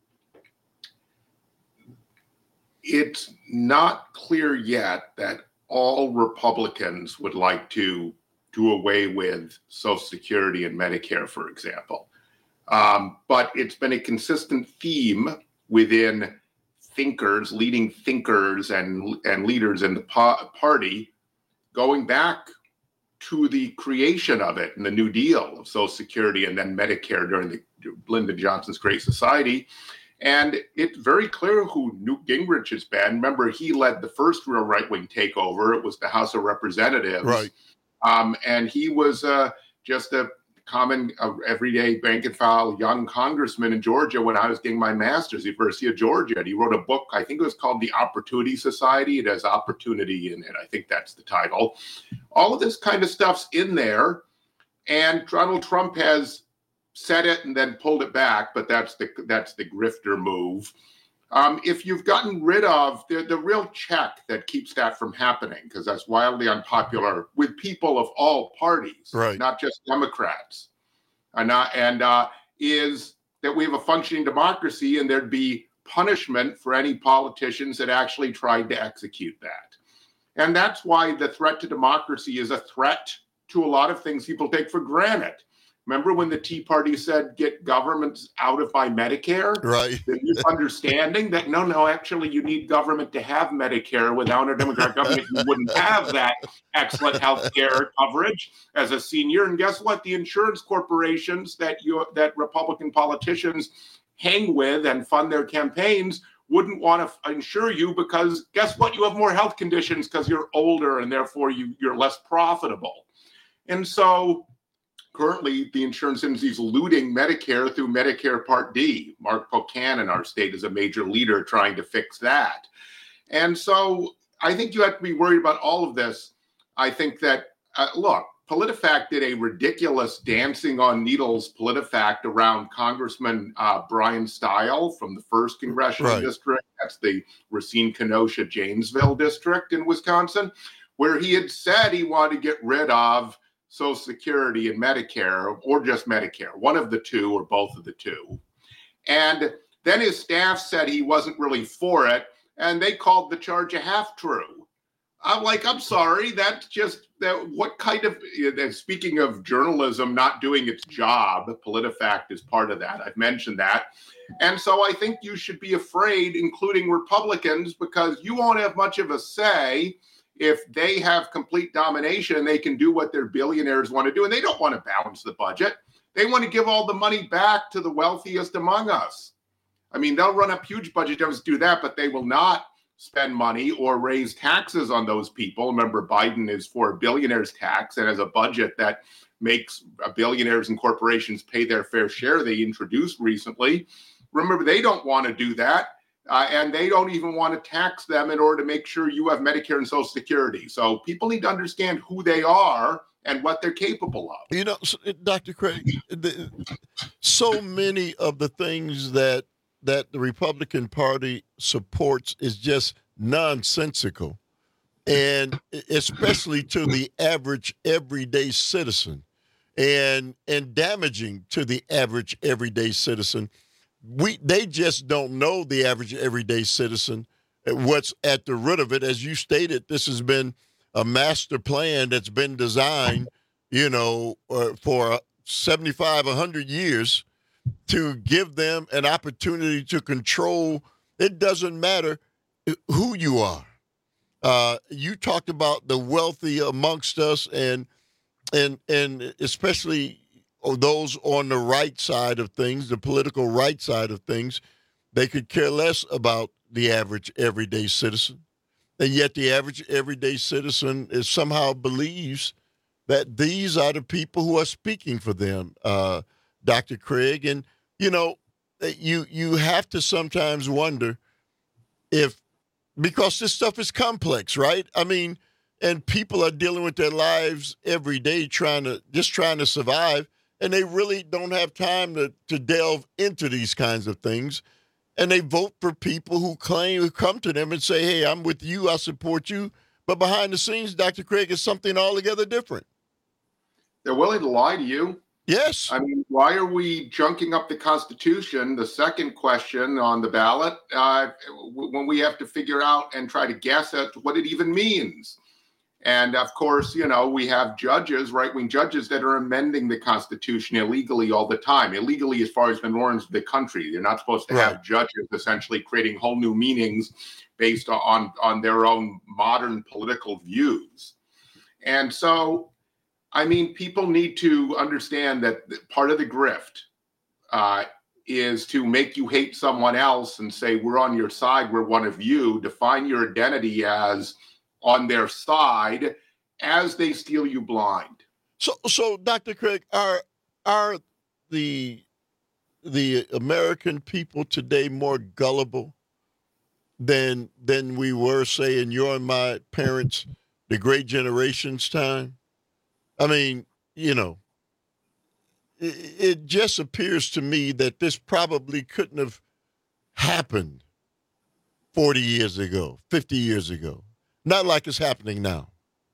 [SPEAKER 19] It's not clear yet that all Republicans would like to do away with Social Security and Medicare, for example. Um, but it's been a consistent theme within thinkers, leading thinkers and, and leaders in the po- party, going back to the creation of it and the New Deal of Social Security and then Medicare during the Lyndon Johnson's Great Society. And it's very clear who Newt Gingrich has been. Remember, he led the first real right-wing takeover. It was the House of Representatives.
[SPEAKER 18] Right.
[SPEAKER 19] Um, and he was uh, just a common, uh, everyday rank and file young congressman in Georgia when I was getting my master's at the University of Georgia. And he wrote a book, I think it was called The Opportunity Society. It has opportunity in it. I think that's the title. All of this kind of stuff's in there. And Donald Trump has said it and then pulled it back, but that's the that's the grifter move. Um, if you've gotten rid of the, the real check that keeps that from happening, because that's wildly unpopular with people of all parties,
[SPEAKER 18] right,
[SPEAKER 19] not just Democrats, and, not, and uh, is that we have a functioning democracy and there'd be punishment for any politicians that actually tried to execute that. And that's why the threat to democracy is a threat to a lot of things people take for granted. Remember when the Tea Party said, get governments out of my Medicare?
[SPEAKER 18] Right.
[SPEAKER 19] The misunderstanding that, no, no, actually you need government to have Medicare. Without a Democratic government, you wouldn't have that excellent health care coverage as a senior. And guess what? The insurance corporations that you that Republican politicians hang with and fund their campaigns wouldn't want to f- insure you because guess what? You have more health conditions because you're older and therefore you, you're less profitable. And so currently the insurance industry is looting Medicare through Medicare Part D. Mark Pocan in our state is a major leader trying to fix that. And so I think you have to be worried about all of this. I think that, uh, look, PolitiFact did a ridiculous dancing on needles PolitiFact around Congressman uh, Brian Stile from the first congressional
[SPEAKER 18] Right.
[SPEAKER 19] district. That's the Racine Kenosha Janesville district in Wisconsin, where he had said he wanted to get rid of Social Security and Medicare, or just Medicare, one of the two or both of the two. And then his staff said he wasn't really for it, and they called the charge a half-true. I'm like, I'm sorry, that's just, that. What kind of, uh, speaking of journalism not doing its job, PolitiFact is part of that. I've mentioned that. And so I think you should be afraid, including Republicans, because you won't have much of a say if they have complete domination. They can do what their billionaires want to do, and they don't want to balance the budget. They want to give all the money back to the wealthiest among us. I mean, they'll run up huge budget deficits to do that, but they will not spend money or raise taxes on those people. Remember, Biden is for a billionaire's tax and has a budget that makes billionaires and corporations pay their fair share. They introduced recently. Remember, they don't want to do that. Uh, and they don't even want to tax them in order to make sure you have Medicare and Social Security. So people need to understand who they are and what they're capable of.
[SPEAKER 18] You know, Doctor Craig, the, so many of the things that that the Republican Party supports is just nonsensical, and especially to the average everyday citizen, and and damaging to the average everyday citizen. We they just don't know the average everyday citizen, what's at the root of it. As you stated, this has been a master plan that's been designed, you know, uh, for seventy-five, one hundred years, to give them an opportunity to control. It doesn't matter who you are. Uh, you talked about the wealthy amongst us, and and and especially those on the right side of things, the political right side of things. They could care less about the average everyday citizen. And yet the average everyday citizen is somehow believes that these are the people who are speaking for them, uh, Doctor Craig. And, you know, you you have to sometimes wonder if, because this stuff is complex, right? I mean, and people are dealing with their lives every day trying to, just trying to survive, and they really don't have time to, to delve into these kinds of things. And they vote for people who claim, who come to them and say, hey, I'm with you, I support you. But behind the scenes, Doctor Craig, is something altogether different.
[SPEAKER 19] They're willing to lie to you.
[SPEAKER 18] Yes.
[SPEAKER 19] I mean, why are we junking up the Constitution? The second question on the ballot, uh, when we have to figure out and try to guess at what it even means. And of course, you know, we have judges, right-wing judges, that are amending the Constitution illegally all the time. Illegally as far as the norms of the country. They're not supposed to
[SPEAKER 18] Right.
[SPEAKER 19] have judges essentially creating whole new meanings based on, on their own modern political views. And so, I mean, people need to understand that part of the grift uh, is to make you hate someone else and say, we're on your side, we're one of you. Define your identity as on their side as they steal you blind.
[SPEAKER 18] So, so Doctor Craig, are are the the American people today more gullible than than we were, say, in your and my parents, the great generation's time? I mean, you know, it, it just appears to me that this probably couldn't have happened forty years ago, fifty years ago. Not like it's happening now.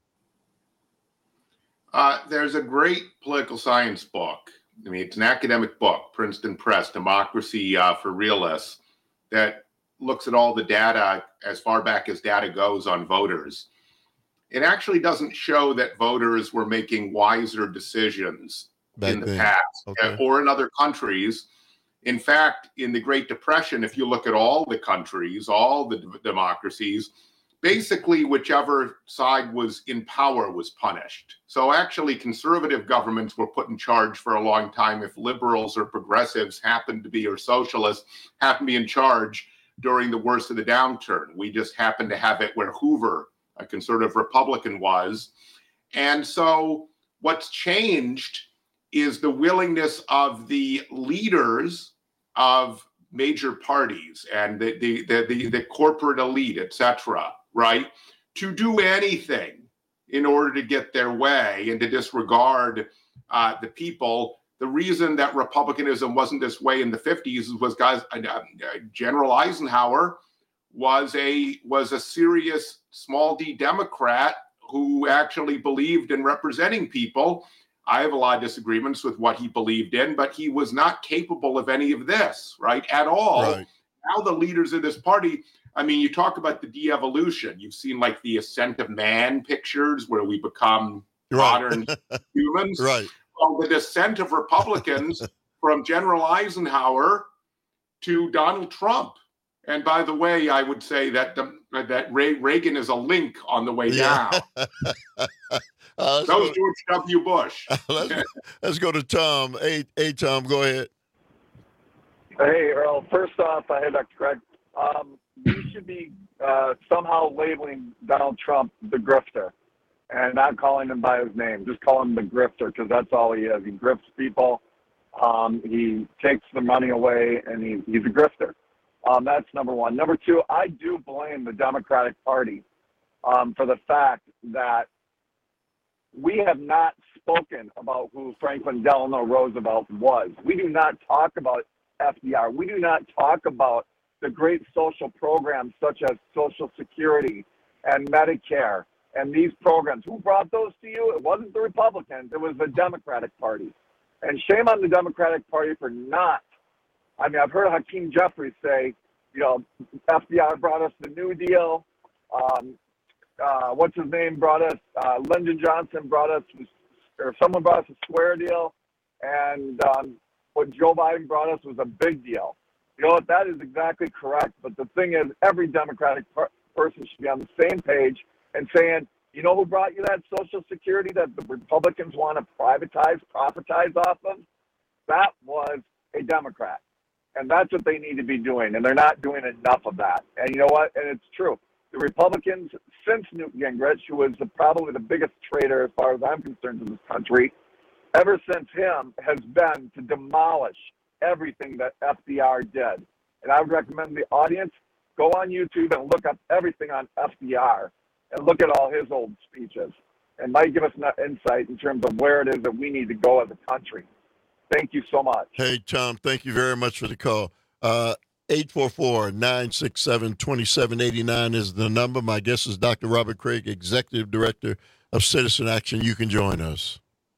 [SPEAKER 19] Uh, there's a great political science book. I mean, it's an academic book, Princeton Press, Democracy uh, for Realists, that looks at all the data as far back as data goes on voters. It actually doesn't show that voters were making wiser decisions
[SPEAKER 18] Back
[SPEAKER 19] in the
[SPEAKER 18] then.
[SPEAKER 19] past
[SPEAKER 18] Okay.
[SPEAKER 19] or in other countries. In fact, in the Great Depression, if you look at all the countries, all the d- democracies, basically whichever side was in power was punished. So actually conservative governments were put in charge for a long time if liberals or progressives happened to be, or socialists happened to be in charge during the worst of the downturn. We just happened to have it where Hoover, a conservative Republican, was. And so what's changed is the willingness of the leaders of major parties and the the the, the, the corporate elite, et cetera, right, to do anything in order to get their way and to disregard uh, the people. The reason that republicanism wasn't this way in the fifties was, guys, uh, uh, General Eisenhower was a was a serious small d Democrat who actually believed in representing people. I have a lot of disagreements with what he believed in, but he was not capable of any of this, right, at all.
[SPEAKER 18] Right.
[SPEAKER 19] Now the leaders of this party, I mean, you talk about the de-evolution. You've seen like the ascent of man pictures where we become
[SPEAKER 18] Right.
[SPEAKER 19] modern humans.
[SPEAKER 18] Right.
[SPEAKER 19] Well, the descent of Republicans from General Eisenhower to Donald Trump. And by the way, I would say that the, that Ray, Reagan is a link on the way
[SPEAKER 18] Yeah.
[SPEAKER 19] down.
[SPEAKER 18] Uh,
[SPEAKER 19] That was George W. Bush.
[SPEAKER 18] let's, let's go to Tom. Hey, hey, Tom, go ahead.
[SPEAKER 6] Hey, Earl. First off, I had Doctor Craig. Um, we should be uh, somehow labeling Donald Trump the grifter and not calling him by his name. Just call him the grifter because that's all he is. He grifts people. Um, he takes the money away, and he, he's a grifter. Um, that's number one. Number two, I do blame the Democratic Party um, for the fact that we have not spoken about who Franklin Delano Roosevelt was. We do not talk about F D R. We do not talk about the great social programs such as Social Security and Medicare and these programs. Who brought those to you? It wasn't the Republicans. It was the Democratic Party. And shame on the Democratic Party for not. I mean, I've heard Hakeem Jeffries say, you know, F D R brought us the New Deal. Um, uh, what's his name brought us? Uh, Lyndon Johnson brought us, or someone brought us a square deal. And um, what Joe Biden brought us was a big deal. You know what? That is exactly correct. But the thing is, every Democratic per- person should be on the same page and saying, you know who brought you that Social Security that the Republicans want to privatize, profitize off of? That was a Democrat. And that's what they need to be doing. And they're not doing enough of that. And you know what? And it's true. The Republicans, since Newt Gingrich, who was the, probably the biggest traitor as far as I'm concerned in this country, ever since him has been to demolish everything that F D R did. And I would recommend the audience go on YouTube and look up everything on F D R and look at all his old speeches. And might give us enough insight in terms of where it is that we need to go as a country. Thank you so much.
[SPEAKER 18] Hey, Tom, thank you very much for the call. Uh, eight four four, nine six seven, two seven eight nine is the number. My guest is Doctor Robert Craig, Executive Director of Citizen Action. You can join us.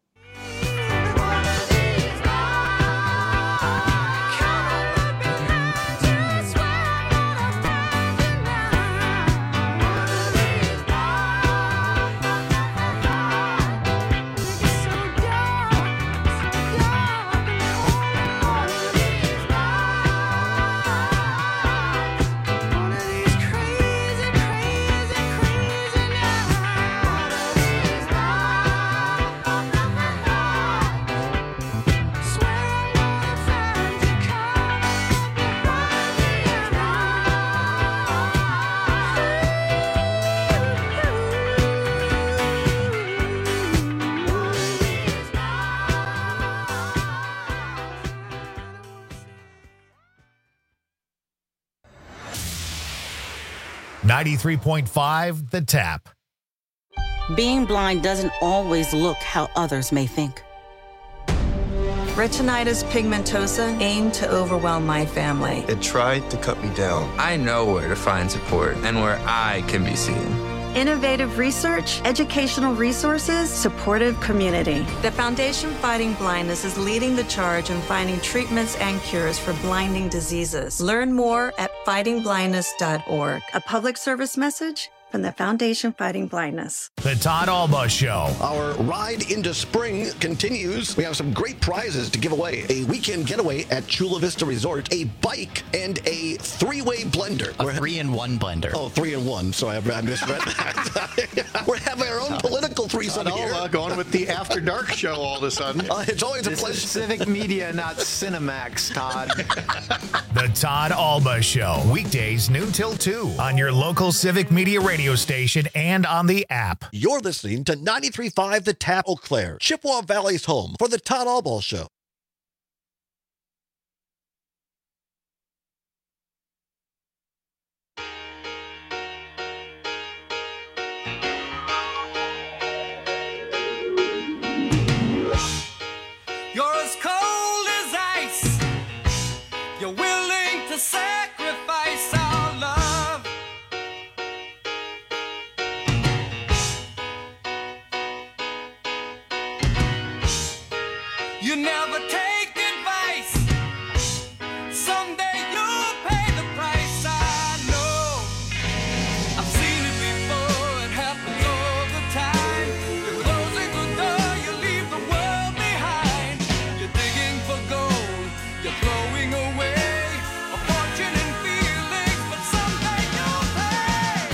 [SPEAKER 9] ninety-three point five The Tap.
[SPEAKER 11] Being blind doesn't always look how others may think.
[SPEAKER 13] Retinitis pigmentosa aimed to overwhelm my family.
[SPEAKER 14] It tried to cut me down. I know where to find support and where I can be seen.
[SPEAKER 13] Innovative research, educational resources, supportive community. The Foundation Fighting Blindness is leading the charge in finding treatments and cures for blinding diseases. Learn more at fighting blindness dot org. A public service message from the Foundation Fighting Blindness.
[SPEAKER 9] The Todd Alba Show.
[SPEAKER 25] Our ride into spring continues. We have some great prizes to give away. A weekend getaway at Chula Vista Resort, a bike, and a three-way blender.
[SPEAKER 26] A three-in-one blender.
[SPEAKER 25] Oh, three-in-one. So I, I misread that. We're having our own political threesome
[SPEAKER 26] Todd
[SPEAKER 25] here.
[SPEAKER 26] Alba going with the After Dark show all of a sudden.
[SPEAKER 25] Uh, it's always a
[SPEAKER 26] this
[SPEAKER 25] pleasure.
[SPEAKER 26] Is Civic Media, not Cinemax, Todd.
[SPEAKER 9] The Todd Alba Show. Weekdays noon till two on your local Civic Media radio radio station and on the app.
[SPEAKER 25] You're listening to ninety-three point five The Tap, Eau Claire, Chippewa Valley's home for the Todd Albaugh Show.
[SPEAKER 22] You're as cold as ice. You're willing to sacrifice our love. You never take advice. Someday you'll pay the price. I know. I've seen it before. It happens all the time. You're closing the door. You leave the world behind. You're digging for gold. You're throwing away a fortune and feelings, but someday you'll pay.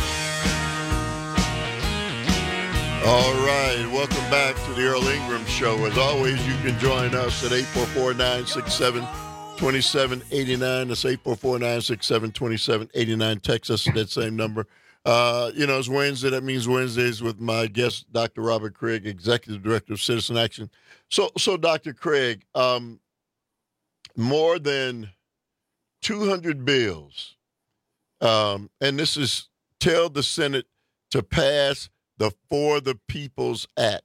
[SPEAKER 18] All right, welcome back to the Earl Ingram Show. As always, you can join us at eight four four, nine six seven, two seven eight nine. That's eight four four, nine six seven, two seven eight nine. Text us at that same number. Uh, you know, it's Wednesday. That means Wednesdays with my guest, Doctor Robert Craig, Executive Director of Citizen Action. So, so Doctor Craig, um, more than two hundred bills, um, and this is tell the Senate to pass the For the People's Act.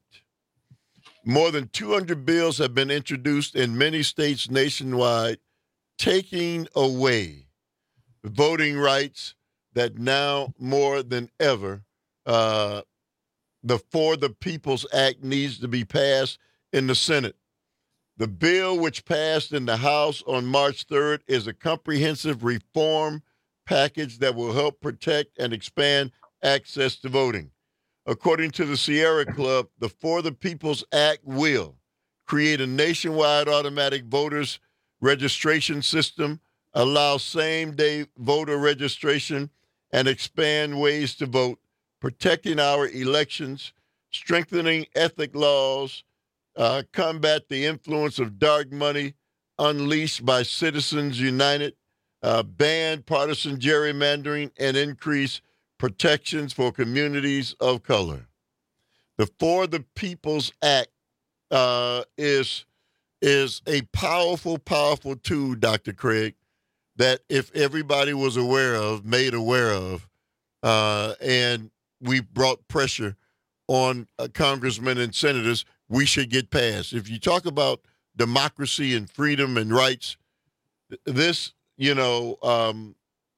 [SPEAKER 18] More than two hundred bills have been introduced in many states nationwide, taking away voting rights that now more than ever, uh, the For the People's Act needs to be passed in the Senate. The bill, which passed in the House on March third, is a comprehensive reform package that will help protect and expand access to voting. According to the Sierra Club, the For the People's Act will create a nationwide automatic voters registration system, allow same-day voter registration, and expand ways to vote, protecting our elections, strengthening ethic laws, uh, combat the influence of dark money unleashed by Citizens United, uh, ban partisan gerrymandering, and increase protections for communities of color. The For the People's Act uh, is, is a powerful, powerful tool, Doctor Craig, that if everybody was aware of, made aware of, uh, and we brought pressure on uh, congressmen and senators, we should get passed. If you talk about democracy and freedom and rights, this, you know, um,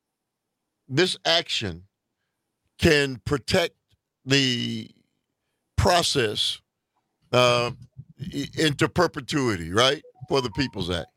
[SPEAKER 18] this action can protect the process uh, into perpetuity, right, for the People's Act.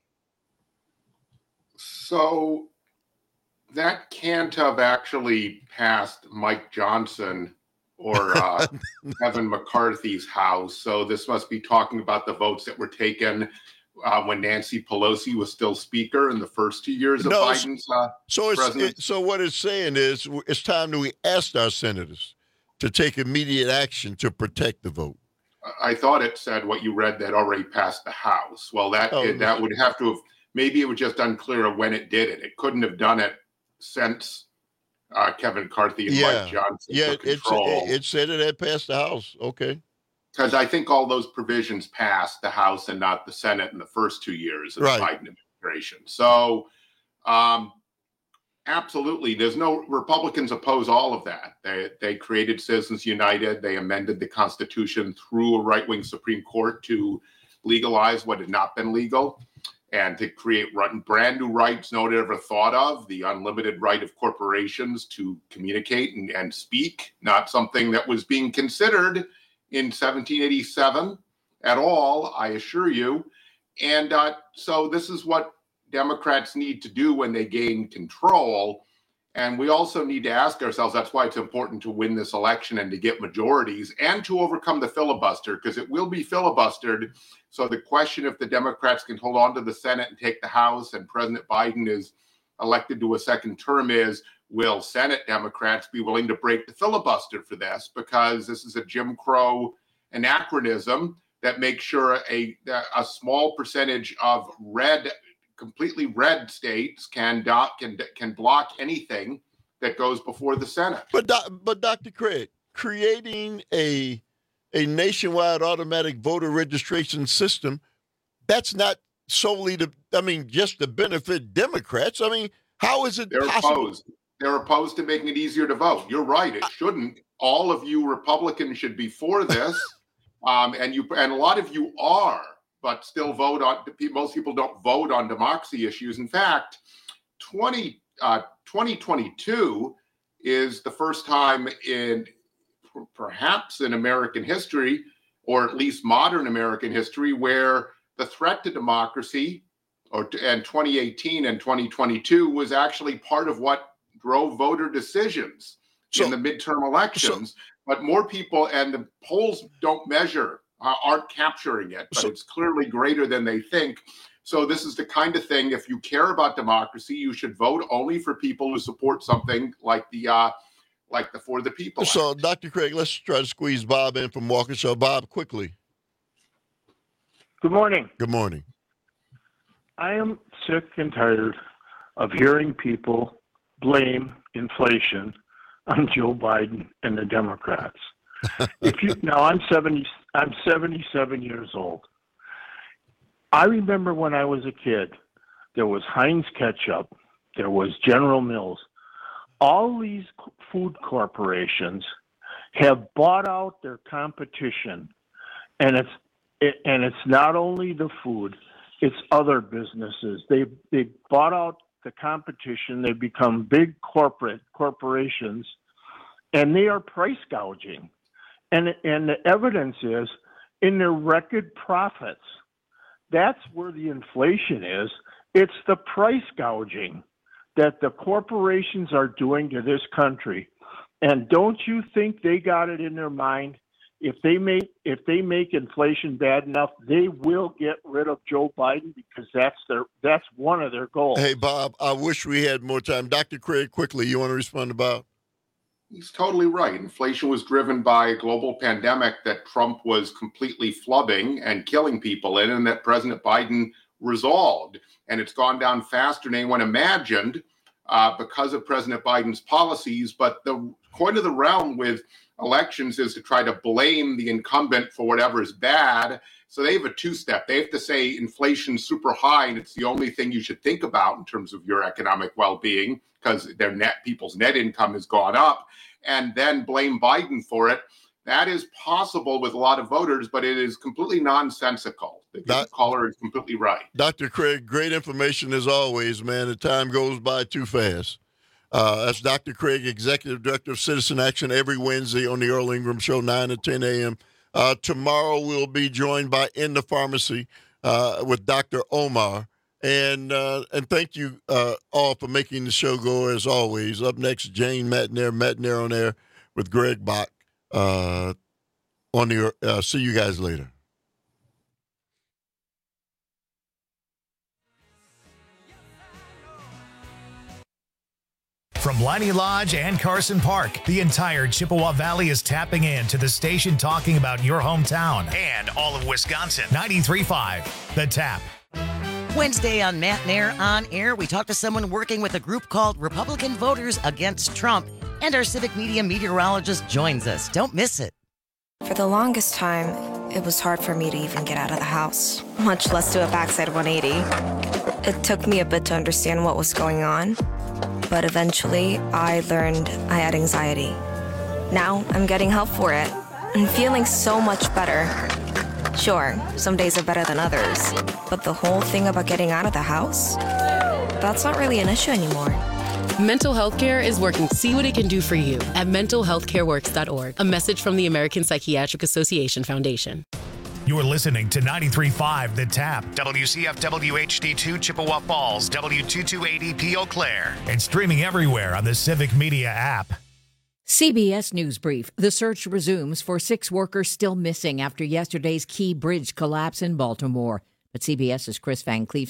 [SPEAKER 19] So that can't have actually passed Mike Johnson or uh, Kevin McCarthy's House. So this must be talking about the votes that were taken uh, when Nancy Pelosi was still Speaker in the first two years of
[SPEAKER 18] No,
[SPEAKER 19] Biden's uh,
[SPEAKER 18] So it's,
[SPEAKER 19] presidency.
[SPEAKER 18] it, so what it's saying is it's time that we asked our senators to take immediate action to protect the vote.
[SPEAKER 19] I thought it said what you read that already passed the House. Well, that
[SPEAKER 18] Oh,
[SPEAKER 19] it, that would have to have, maybe it was just unclear of when it did it. It couldn't have done it since uh, Kevin McCarthy and
[SPEAKER 18] Yeah,
[SPEAKER 19] Mike Johnson
[SPEAKER 18] yeah,
[SPEAKER 19] took
[SPEAKER 18] it,
[SPEAKER 19] control.
[SPEAKER 18] it, it said it had passed the House. Okay.
[SPEAKER 19] Because I think all those provisions passed the House and not the Senate in the first two years of
[SPEAKER 18] Right.
[SPEAKER 19] the Biden administration. So, um, absolutely, there's no Republicans oppose all of that. They they created Citizens United. They amended the Constitution through a right-wing Supreme Court to legalize what had not been legal and to create brand new rights no one had ever thought of, the unlimited right of corporations to communicate and, and speak, not something that was being considered in seventeen eighty-seven at all, I assure you. And uh, so this is what Democrats need to do when they gain control. And we also need to ask ourselves, that's why it's important to win this election and to get majorities and to overcome the filibuster, because it will be filibustered. So the question, if the Democrats can hold on to the Senate and take the House and President Biden is elected to a second term, is will Senate Democrats be willing to break the filibuster for this? Because this is a Jim Crow anachronism that makes sure a, a small percentage of red, completely red states can, do, can, can block anything that goes before the Senate.
[SPEAKER 18] But but Doctor Craig, creating a a nationwide automatic voter registration system, that's not solely to, I mean, just to benefit Democrats. I mean, how is it
[SPEAKER 19] They're
[SPEAKER 18] possible?
[SPEAKER 19] opposed. They're opposed to making it easier to vote. You're right. It shouldn't. All of you Republicans should be for this. um, and you and a lot of you are, but still vote on, most people don't vote on democracy issues. In fact, twenty, uh, twenty twenty-two is the first time in perhaps in American history, or at least modern American history, where the threat to democracy, or to, and twenty eighteen and twenty twenty-two was actually part of what drove voter decisions so, in the midterm elections. So, but more people, and the polls don't measure, uh, aren't capturing it, but so, it's clearly greater than they think. So this is the kind of thing, if you care about democracy, you should vote only for people who support something like the uh, like the For the People Act.
[SPEAKER 18] So, Doctor Craig, let's try to squeeze Bob in from Waukesha. Bob, quickly.
[SPEAKER 2] Good morning.
[SPEAKER 18] Good morning.
[SPEAKER 2] I am sick and tired of hearing people blame inflation on Joe Biden and the Democrats. If you now, I'm seventy. I'm seventy-seven years old. I remember when I was a kid, there was Heinz ketchup, there was General Mills. All these food corporations have bought out their competition, and it's it, and it's not only the food, it's other businesses. They they bought out the competition. They become big corporate corporations, and they are price gouging. And and the evidence is in their record profits. That's where the inflation is. It's the price gouging that the corporations are doing to this country. And don't you think they got it in their mind? If they make if they make inflation bad enough, they will get rid of Joe Biden, because that's their that's one of their goals.
[SPEAKER 18] Hey, Bob, I wish we had more time. Doctor Craig, quickly, you want to respond to Bob?
[SPEAKER 19] He's totally right. Inflation was driven by a global pandemic that Trump was completely flubbing and killing people in, and that President Biden resolved. And it's gone down faster than anyone imagined uh, because of President Biden's policies. But the coin of the realm with elections is to try to blame the incumbent for whatever is bad. So they have a two-step. They have to say inflation's super high and it's the only thing you should think about in terms of your economic well-being, because their net people's net income has gone up, and then blame Biden for it. That is possible with a lot of voters, but it is completely nonsensical. The
[SPEAKER 18] Doc,
[SPEAKER 19] caller is completely right.
[SPEAKER 18] Doctor Craig, great information as always, man. The time goes by too fast. Uh, that's Doctor Craig, Executive Director of Citizen Action, every Wednesday on the Earl Ingram Show, nine to ten a.m. Uh, tomorrow we'll be joined by In the Pharmacy uh, with Doctor Omar. And uh, and thank you uh, all for making the show go, as always. Up next, Jane Matenaer, Matenaer on Air with Greg Bach. Uh, on the, uh, see you guys later.
[SPEAKER 9] From Liney Lodge and Carson Park, the entire Chippewa Valley is tapping in to the station talking about your hometown and all of Wisconsin. ninety-three point five, The Tap.
[SPEAKER 12] Wednesday on Matenaer On Air, we talk to someone working with a group called Republican Voters Against Trump, and our civic media meteorologist joins us. Don't miss it.
[SPEAKER 15] For the longest time, it was hard for me to even get out of the house, much less do a backside one eighty. It took me a bit to understand what was going on, but eventually I learned I had anxiety. Now I'm getting help for it and feeling so much better. Sure, some days are better than others, but the whole thing about getting out of the house, that's not really an issue anymore.
[SPEAKER 17] Mental health care is working. See what it can do for you at mental health care works dot org. A message from the American Psychiatric Association Foundation.
[SPEAKER 9] You're listening to ninety-three point five The Tap, W C F W H D two Chippewa Falls, W two two eight E P Eau Claire, and streaming everywhere on the Civic Media app.
[SPEAKER 20] C B S News Brief. The search resumes for six workers still missing after yesterday's Key Bridge collapse in Baltimore. But CBS's Chris Van Cleef